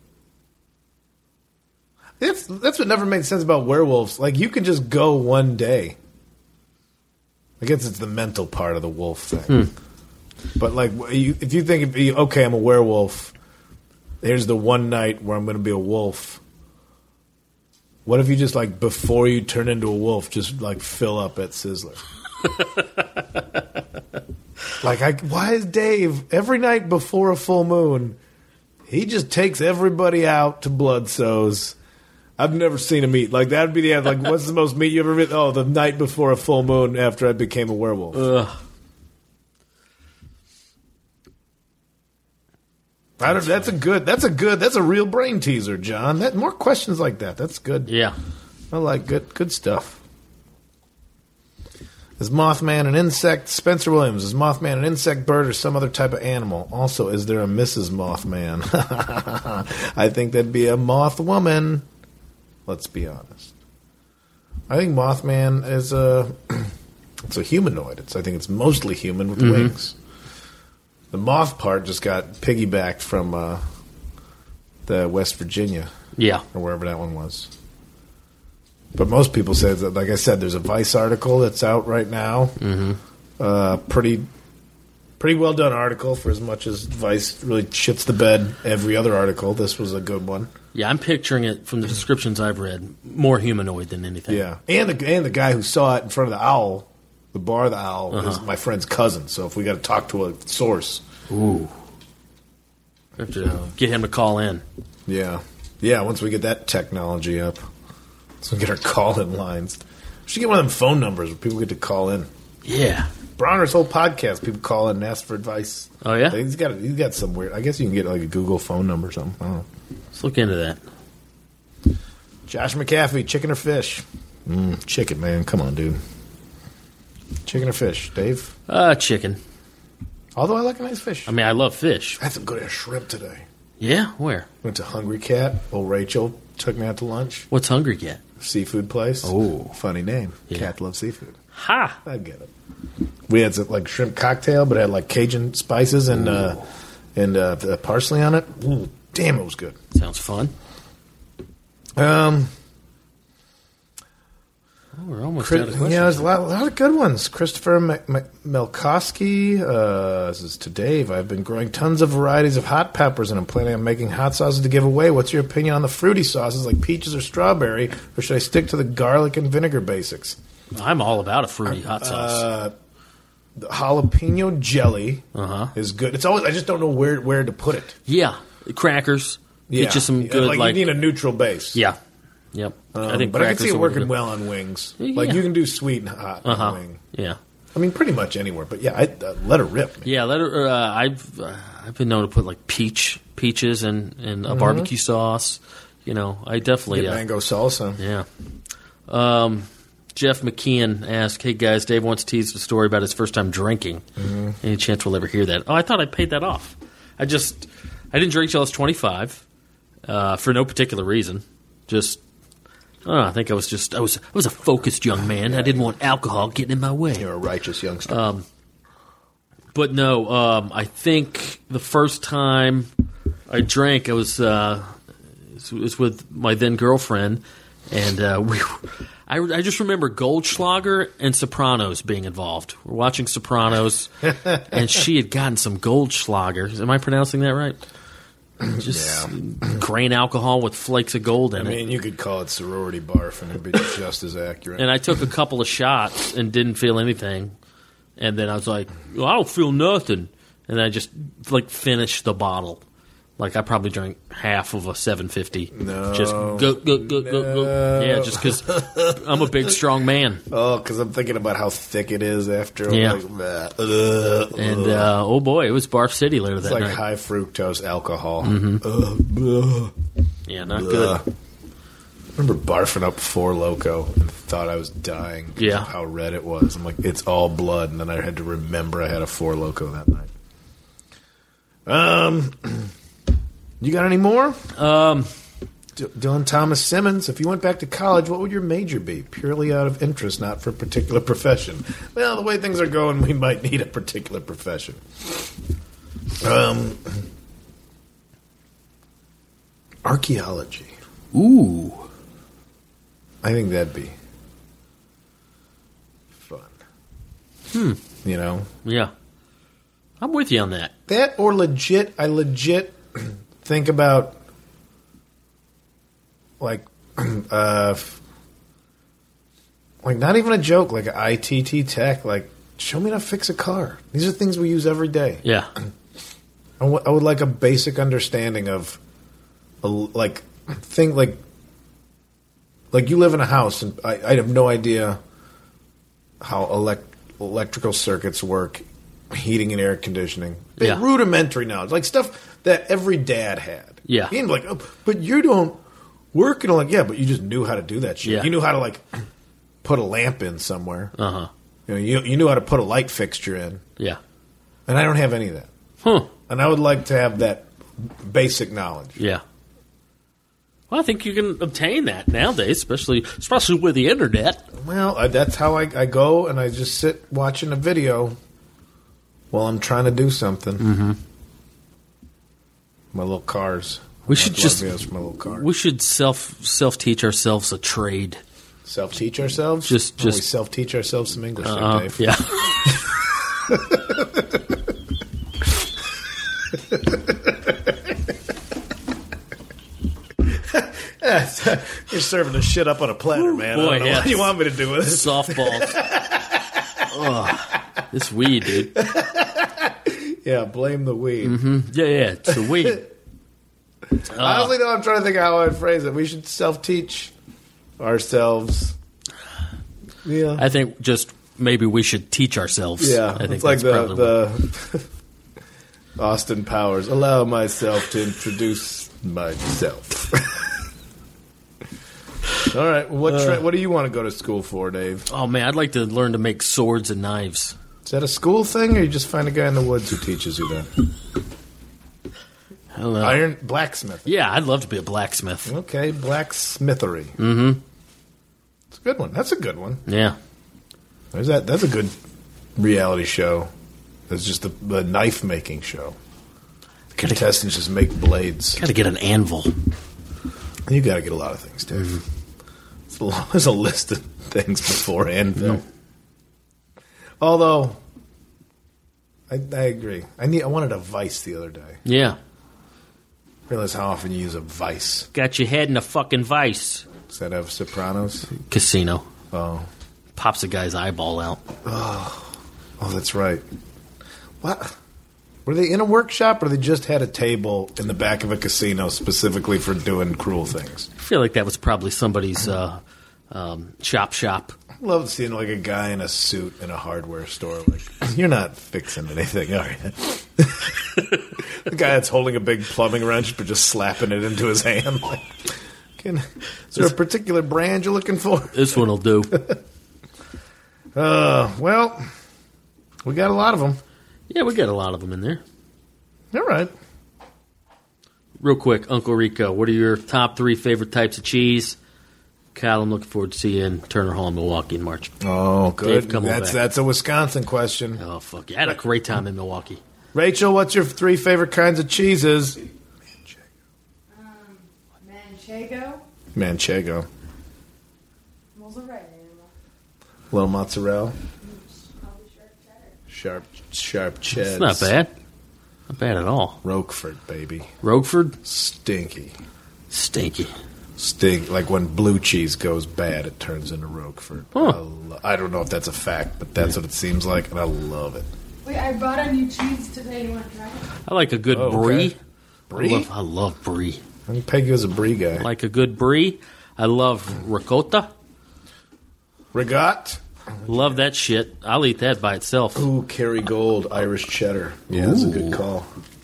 That's what never made sense about werewolves. Like, you could just go one day. I guess it's the mental part of the wolf thing. But like, if you think, okay, I'm a werewolf. Here's the one night where I'm going to be a wolf. What if you just like before you turn into a wolf, just like fill up at Sizzler? Why is Dave every night before a full moon? He just takes everybody out to Bloodsoes. I've never seen him eat. Like, that'd be the end. Like, what's the most meat you ever eaten? Oh, the night before a full moon after I became a werewolf. Ugh. That's a real brain teaser, John. More questions like that. That's good. Yeah. I like good stuff. Is Mothman an insect? Spencer Williams, is Mothman an insect, bird, or some other type of animal? Also, is there a Mrs. Mothman? I think that'd be a moth woman. Let's be honest. I think Mothman is it's a humanoid. I think it's mostly human with wings. The moth part just got piggybacked from the West Virginia. Yeah. Or wherever that one was. But most people say that, like I said, there's a Vice article that's out right now. Pretty well done article for as much as Vice really shits the bed every other article. This was a good one. Yeah, I'm picturing it from the descriptions I've read, more humanoid than anything. Yeah. And the guy who saw it in front of the owl, the bar of the owl, is my friend's cousin. So if we got to talk to a source. Ooh. We have to get him to call in. Yeah. Yeah, once we get that technology up. So we get our call-in lines. We should get one of them phone numbers where people get to call in. Yeah. Bronner's whole podcast, people call in and ask for advice. Oh, yeah? He's got some weird... I guess you can get like a Google phone number or something. I don't know. Let's look into that. Josh McAfee, chicken or fish? Chicken, man. Come on, dude. Chicken or fish, Dave? Chicken. Although I like a nice fish. I mean, I love fish. I had some good ass shrimp today. Yeah? Where? Went to Hungry Cat. Old Rachel took me out to lunch. What's Hungry Cat? Seafood place. Oh. Funny name. Yeah. Cat loves seafood. Ha! I get it. We had some, like, shrimp cocktail, but it had like Cajun spices and parsley on it. Ooh, damn, it was good. Sounds fun. We're almost out of questions. Yeah, there's a lot of good ones. Christopher Melkowski. This is to Dave. I've been growing tons of varieties of hot peppers, and I'm planning on making hot sauces to give away. What's your opinion on the fruity sauces like peaches or strawberry, or should I stick to the garlic and vinegar basics? I'm all about a fruity hot sauce. The jalapeno jelly is good. It's always I just don't know where to put it. Yeah, crackers. Yeah, get you some good like you need a neutral base. Yeah. Yep. I think but I can see it working well on wings. Yeah. Like you can do sweet and hot on wing. Yeah. I mean, pretty much anywhere. But yeah, let her rip. Man. Yeah, let her. I've been known to put like peaches and a barbecue sauce. You know, I definitely get mango salsa. Yeah. Jeff McKeon asked, "Hey guys, Dave wants to tease the story about his first time drinking. Any chance we'll ever hear that?" Oh, I thought I paid that off. I didn't drink till I was 25 for no particular reason. I think I was a focused young man. I didn't want alcohol getting in my way. You're a righteous youngster. But no, I think the first time I drank, it was with my then girlfriend, and I just remember Goldschlager and Sopranos being involved. We're watching Sopranos, and she had gotten some Goldschlager. Am I pronouncing that right? Just grain alcohol with flakes of gold in it. I mean, you could call it sorority barf, and it'd be just as accurate. And I took a couple of shots and didn't feel anything. And then I was like, well, I don't feel nothing. And I just, finished the bottle. Like, I probably drank half of a 750. No. Just go. Yeah, just because I'm a big, strong man. Oh, because I'm thinking about how thick it is after. Yeah. And, oh boy, it was Barf City later that night. It's like high fructose alcohol. Yeah, not good. I remember barfing up Four Loko and thought I was dying because of how red it was. I'm like, it's all blood. And then I had to remember I had a Four Loko that night. You got any more? Dylan Thomas Simmons, if you went back to college, what would your major be? Purely out of interest, not for a particular profession. Well, the way things are going, we might need a particular profession. Archaeology. Ooh. I think that'd be fun. You know? Yeah. I'm with you on that. That or I legit think about like not even a joke, like an ITT tech, like show me how to fix a car. These are things we use every day. Yeah. I would like a basic understanding of like you live in a house and I have no idea how electrical circuits work, heating and air conditioning. Rudimentary knowledge, like stuff that every dad had. Yeah. He'd be like, oh, but you don't work. And I'm like, yeah, but you just knew how to do that shit. Yeah. You knew how to, like, put a lamp in somewhere. Uh-huh. You knew how to put a light fixture in. Yeah. And I don't have any of that. Huh. And I would like to have that basic knowledge. Yeah. Well, I think you can obtain that nowadays, especially with the internet. Well, that's how I go, and I just sit watching a video while I'm trying to do something. Mm-hmm. My little cars. We should my little car. We should self-teach ourselves a trade. Self-teach ourselves? Just we self-teach ourselves some English, Dave. Yeah. You're serving the shit up on a platter, man. Boy, I don't know what you want me to do with it. Softballs. This weed, dude. Yeah, blame the weed. Mm-hmm. Yeah, it's the weed. Honestly, though, I'm trying to think of how I'd phrase it. We should self-teach ourselves. Yeah, I think just maybe we should teach ourselves. Yeah, I think it's like that's the Austin Powers. Allow myself to introduce myself. All right, what do you want to go to school for, Dave? Oh man, I'd like to learn to make swords and knives. Is that a school thing, or you just find a guy in the woods who teaches you that? I don't know. Iron blacksmith. Yeah, I'd love to be a blacksmith. Okay, blacksmithery. Mm-hmm. It's a good one. That's a good one. Yeah. There's that. That's a good reality show. It's just the knife making show. The contestants just make blades. Got to get an anvil. You got to get a lot of things, Dave. Mm-hmm. There's a list of things before anvil. Mm. Although, I agree. I wanted a vice the other day. Yeah. Realize how often you use a vice. Got your head in a fucking vice. Does that have Sopranos? Casino. Oh. Pops a guy's eyeball out. Oh, that's right. What? Were they in a workshop, or they just had a table in the back of a casino specifically for doing cruel things? I feel like that was probably somebody's shop. I love seeing like a guy in a suit in a hardware store. Like, you're not fixing anything, are you? The guy that's holding a big plumbing wrench but just slapping it into his hand. Like, is there a particular brand you're looking for? This one will do. Well, we got a lot of them. Yeah, we got a lot of them in there. All right. Real quick, Uncle Rico, what are your top 3 favorite types of cheese? Kyle, I'm looking forward to see you in Turner Hall in Milwaukee in March. Oh, good. Dave, come on back. That's a Wisconsin question. Oh, fuck yeah. I had a great time in Milwaukee. Rachel, what's your 3 favorite kinds of cheeses? Manchego. Mozzarella. Little mozzarella. Sharp cheddar. It's not bad. Not bad at all. Roquefort, baby. Roquefort? Stinky. Stinky. Like when blue cheese goes bad, it turns into Roquefort. Huh. I don't know if that's a fact, but that's what it seems like, and I love it. Wait, I brought a new cheese today. You want to try it? I like a good brie. Okay. Brie? I love brie. I think Peggy was a brie guy. I like a good brie. I love ricotta. Regat? Love that shit. I'll eat that by itself. Ooh, Kerrygold Irish cheddar. Yeah, that's a good call.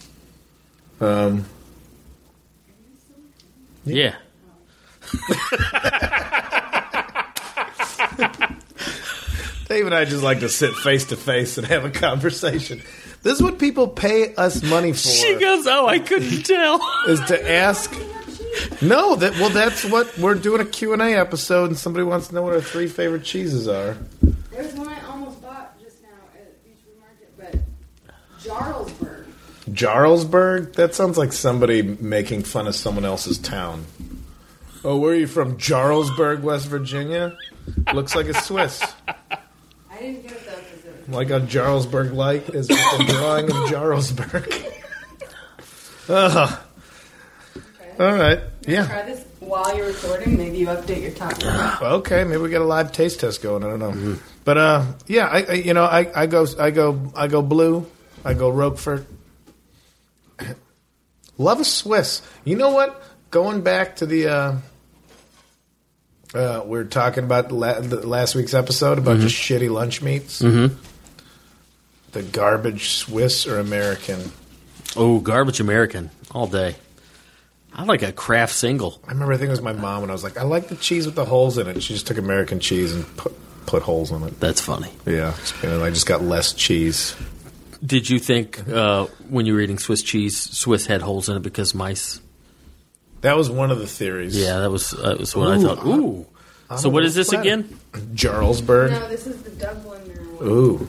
Yeah. Dave and I just like to sit face to face and have a conversation. This is what people pay us money for. She goes, oh, I couldn't tell. Is to ask. No, that's what we're doing, a Q&A episode, and somebody wants to know what our 3 favorite cheeses are. There's one I almost bought just now at Beechwood Market, but Jarlsberg. Jarlsberg? That sounds like somebody making fun of someone else's town. Oh, where are you from? Jarlsberg, West Virginia? Looks like a Swiss. I didn't get it though because it was... Like a Jarlsberg light is just a drawing of Jarlsberg. Okay. All right. Yeah. Try this while you're recording. Maybe you update your top 3. Okay, maybe we got a live taste test going. I don't know. Mm-hmm. But yeah, I go blue. I go Roquefort. Love a Swiss. You know what? Going back to the we were talking about last week's episode about just shitty lunch meats. Mm-hmm. The garbage Swiss or American? Oh, garbage American all day. I like a Kraft single. I remember I think it was my mom when I was like, I like the cheese with the holes in it. She just took American cheese and put holes in it. That's funny. Yeah, and I just got less cheese. Did you think when you were eating Swiss cheese, Swiss had holes in it because mice? That was one of the theories. Yeah, that was what I thought. Ooh. So what is this again? Jarlsberg. No, this is the Dublin one. Ooh.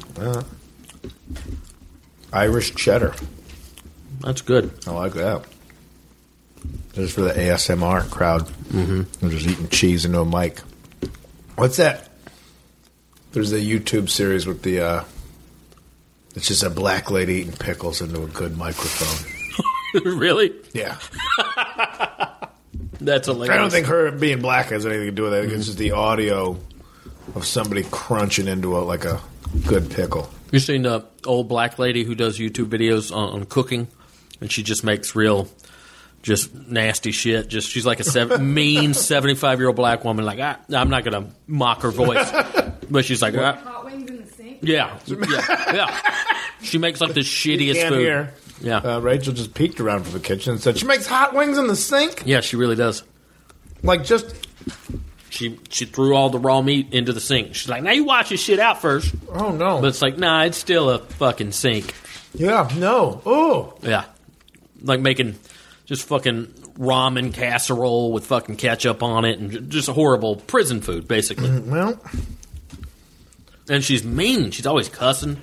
Irish cheddar. That's good. I like that. This is for the ASMR crowd. Mm-hmm. I'm just eating cheese into a mic. What's that? There's a YouTube series with the... it's just a black lady eating pickles into a good microphone. Really? Yeah. That's hilarious. I don't think her being black has anything to do with it. It's just the audio of somebody crunching into a good pickle. You seen the old black lady who does YouTube videos on cooking, and she just makes real, just nasty shit. Just she's like a mean 75-year-old black woman. Like I'm not gonna mock her voice, but she's like hot wings in the sink. Yeah. She makes like the shittiest food. Hear. Yeah. Rachel just peeked around from the kitchen and said, she makes hot wings in the sink? Yeah, she really does. Like just... She threw all the raw meat into the sink. She's like, now you wash this shit out first. Oh, no. But it's like, nah, it's still a fucking sink. Yeah, no. Oh. Yeah. Like making just fucking ramen casserole with fucking ketchup on it and just a horrible prison food, basically. Well. And she's mean. She's always cussing.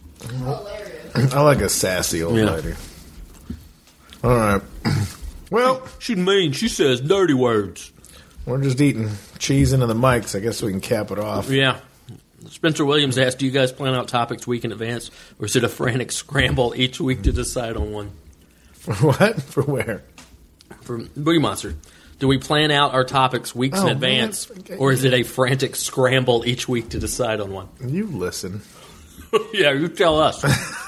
I like a sassy old lady. All right. Well, she's mean. She says dirty words. We're just eating cheese into the mics. I guess we can cap it off. Yeah. Spencer Williams asked, do you guys plan out topics week in advance, or is it a frantic scramble each week to decide on one? For what? For where? For Boogie Monster. Do we plan out our topics weeks in advance, or is it a frantic scramble each week to decide on one? You listen. Yeah, you tell us.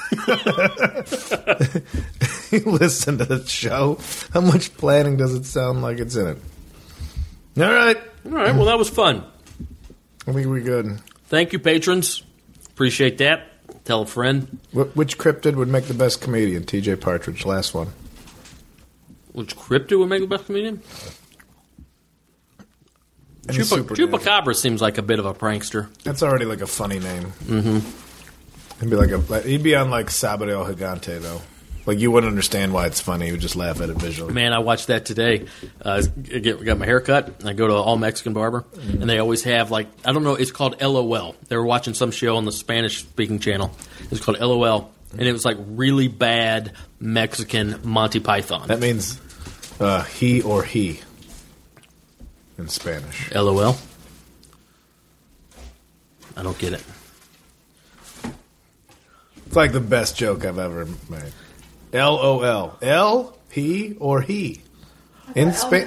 You listen to the show. How much planning does it sound like it's in it? All right. Well, that was fun. I think we're good. Thank you, patrons. Appreciate that. Tell a friend. Which cryptid would make the best comedian? TJ Partridge, last one. Which cryptid would make the best comedian? And he's super dangerous. Chupacabra seems like a bit of a prankster. That's already like a funny name. Mm-hmm. He'd be on like Sábado El Gigante though. Like you wouldn't understand why it's funny. You would just laugh at it visually. Man, I watched that today. I got my hair cut. I go to an all Mexican barber, and they always have like I don't know. It's called LOL. They were watching some show on the Spanish speaking channel. It's called LOL, and it was like really bad Mexican Monty Python. That means he or he in Spanish. LOL. I don't get it. It's like the best joke I've ever made. LOL. L, he, or he. In Spain.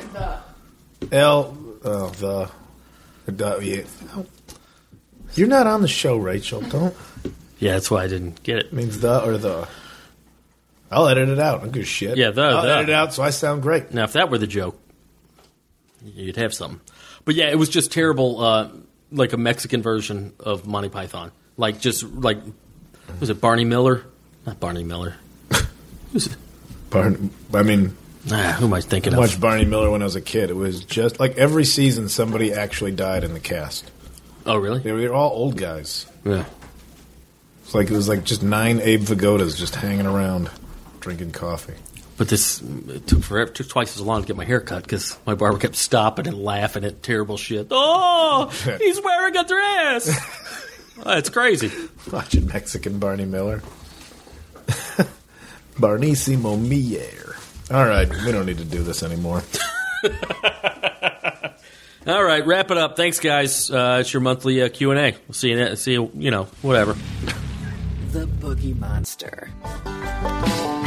The. Yeah. You're not on the show, Rachel. Don't. Yeah, that's why I didn't get it. It means the or the. I'll edit it out. I don't give a shit. Yeah, I'll edit it out so I sound great. Now, if that were the joke, you'd have something. But yeah, it was just terrible, like a Mexican version of Monty Python. Like, just like, was it Barney Miller? Not Barney Miller. Who's it? Who am I thinking of? of? I watched Barney Miller when I was a kid. It was just like every season somebody actually died in the cast. Oh, really? They were all old guys. Yeah. It was like just 9 Abe Vigodas just hanging around drinking coffee. But it took forever. It took twice as long to get my hair cut because my barber kept stopping and laughing at terrible shit. Oh, he's wearing a dress. That's crazy. Watching Mexican Barney Miller. Barnissimo Mier. All right, we don't need to do this anymore. All right, wrap it up. Thanks, guys. It's your monthly Q&A. We'll see you, whatever. The Boogie Monster.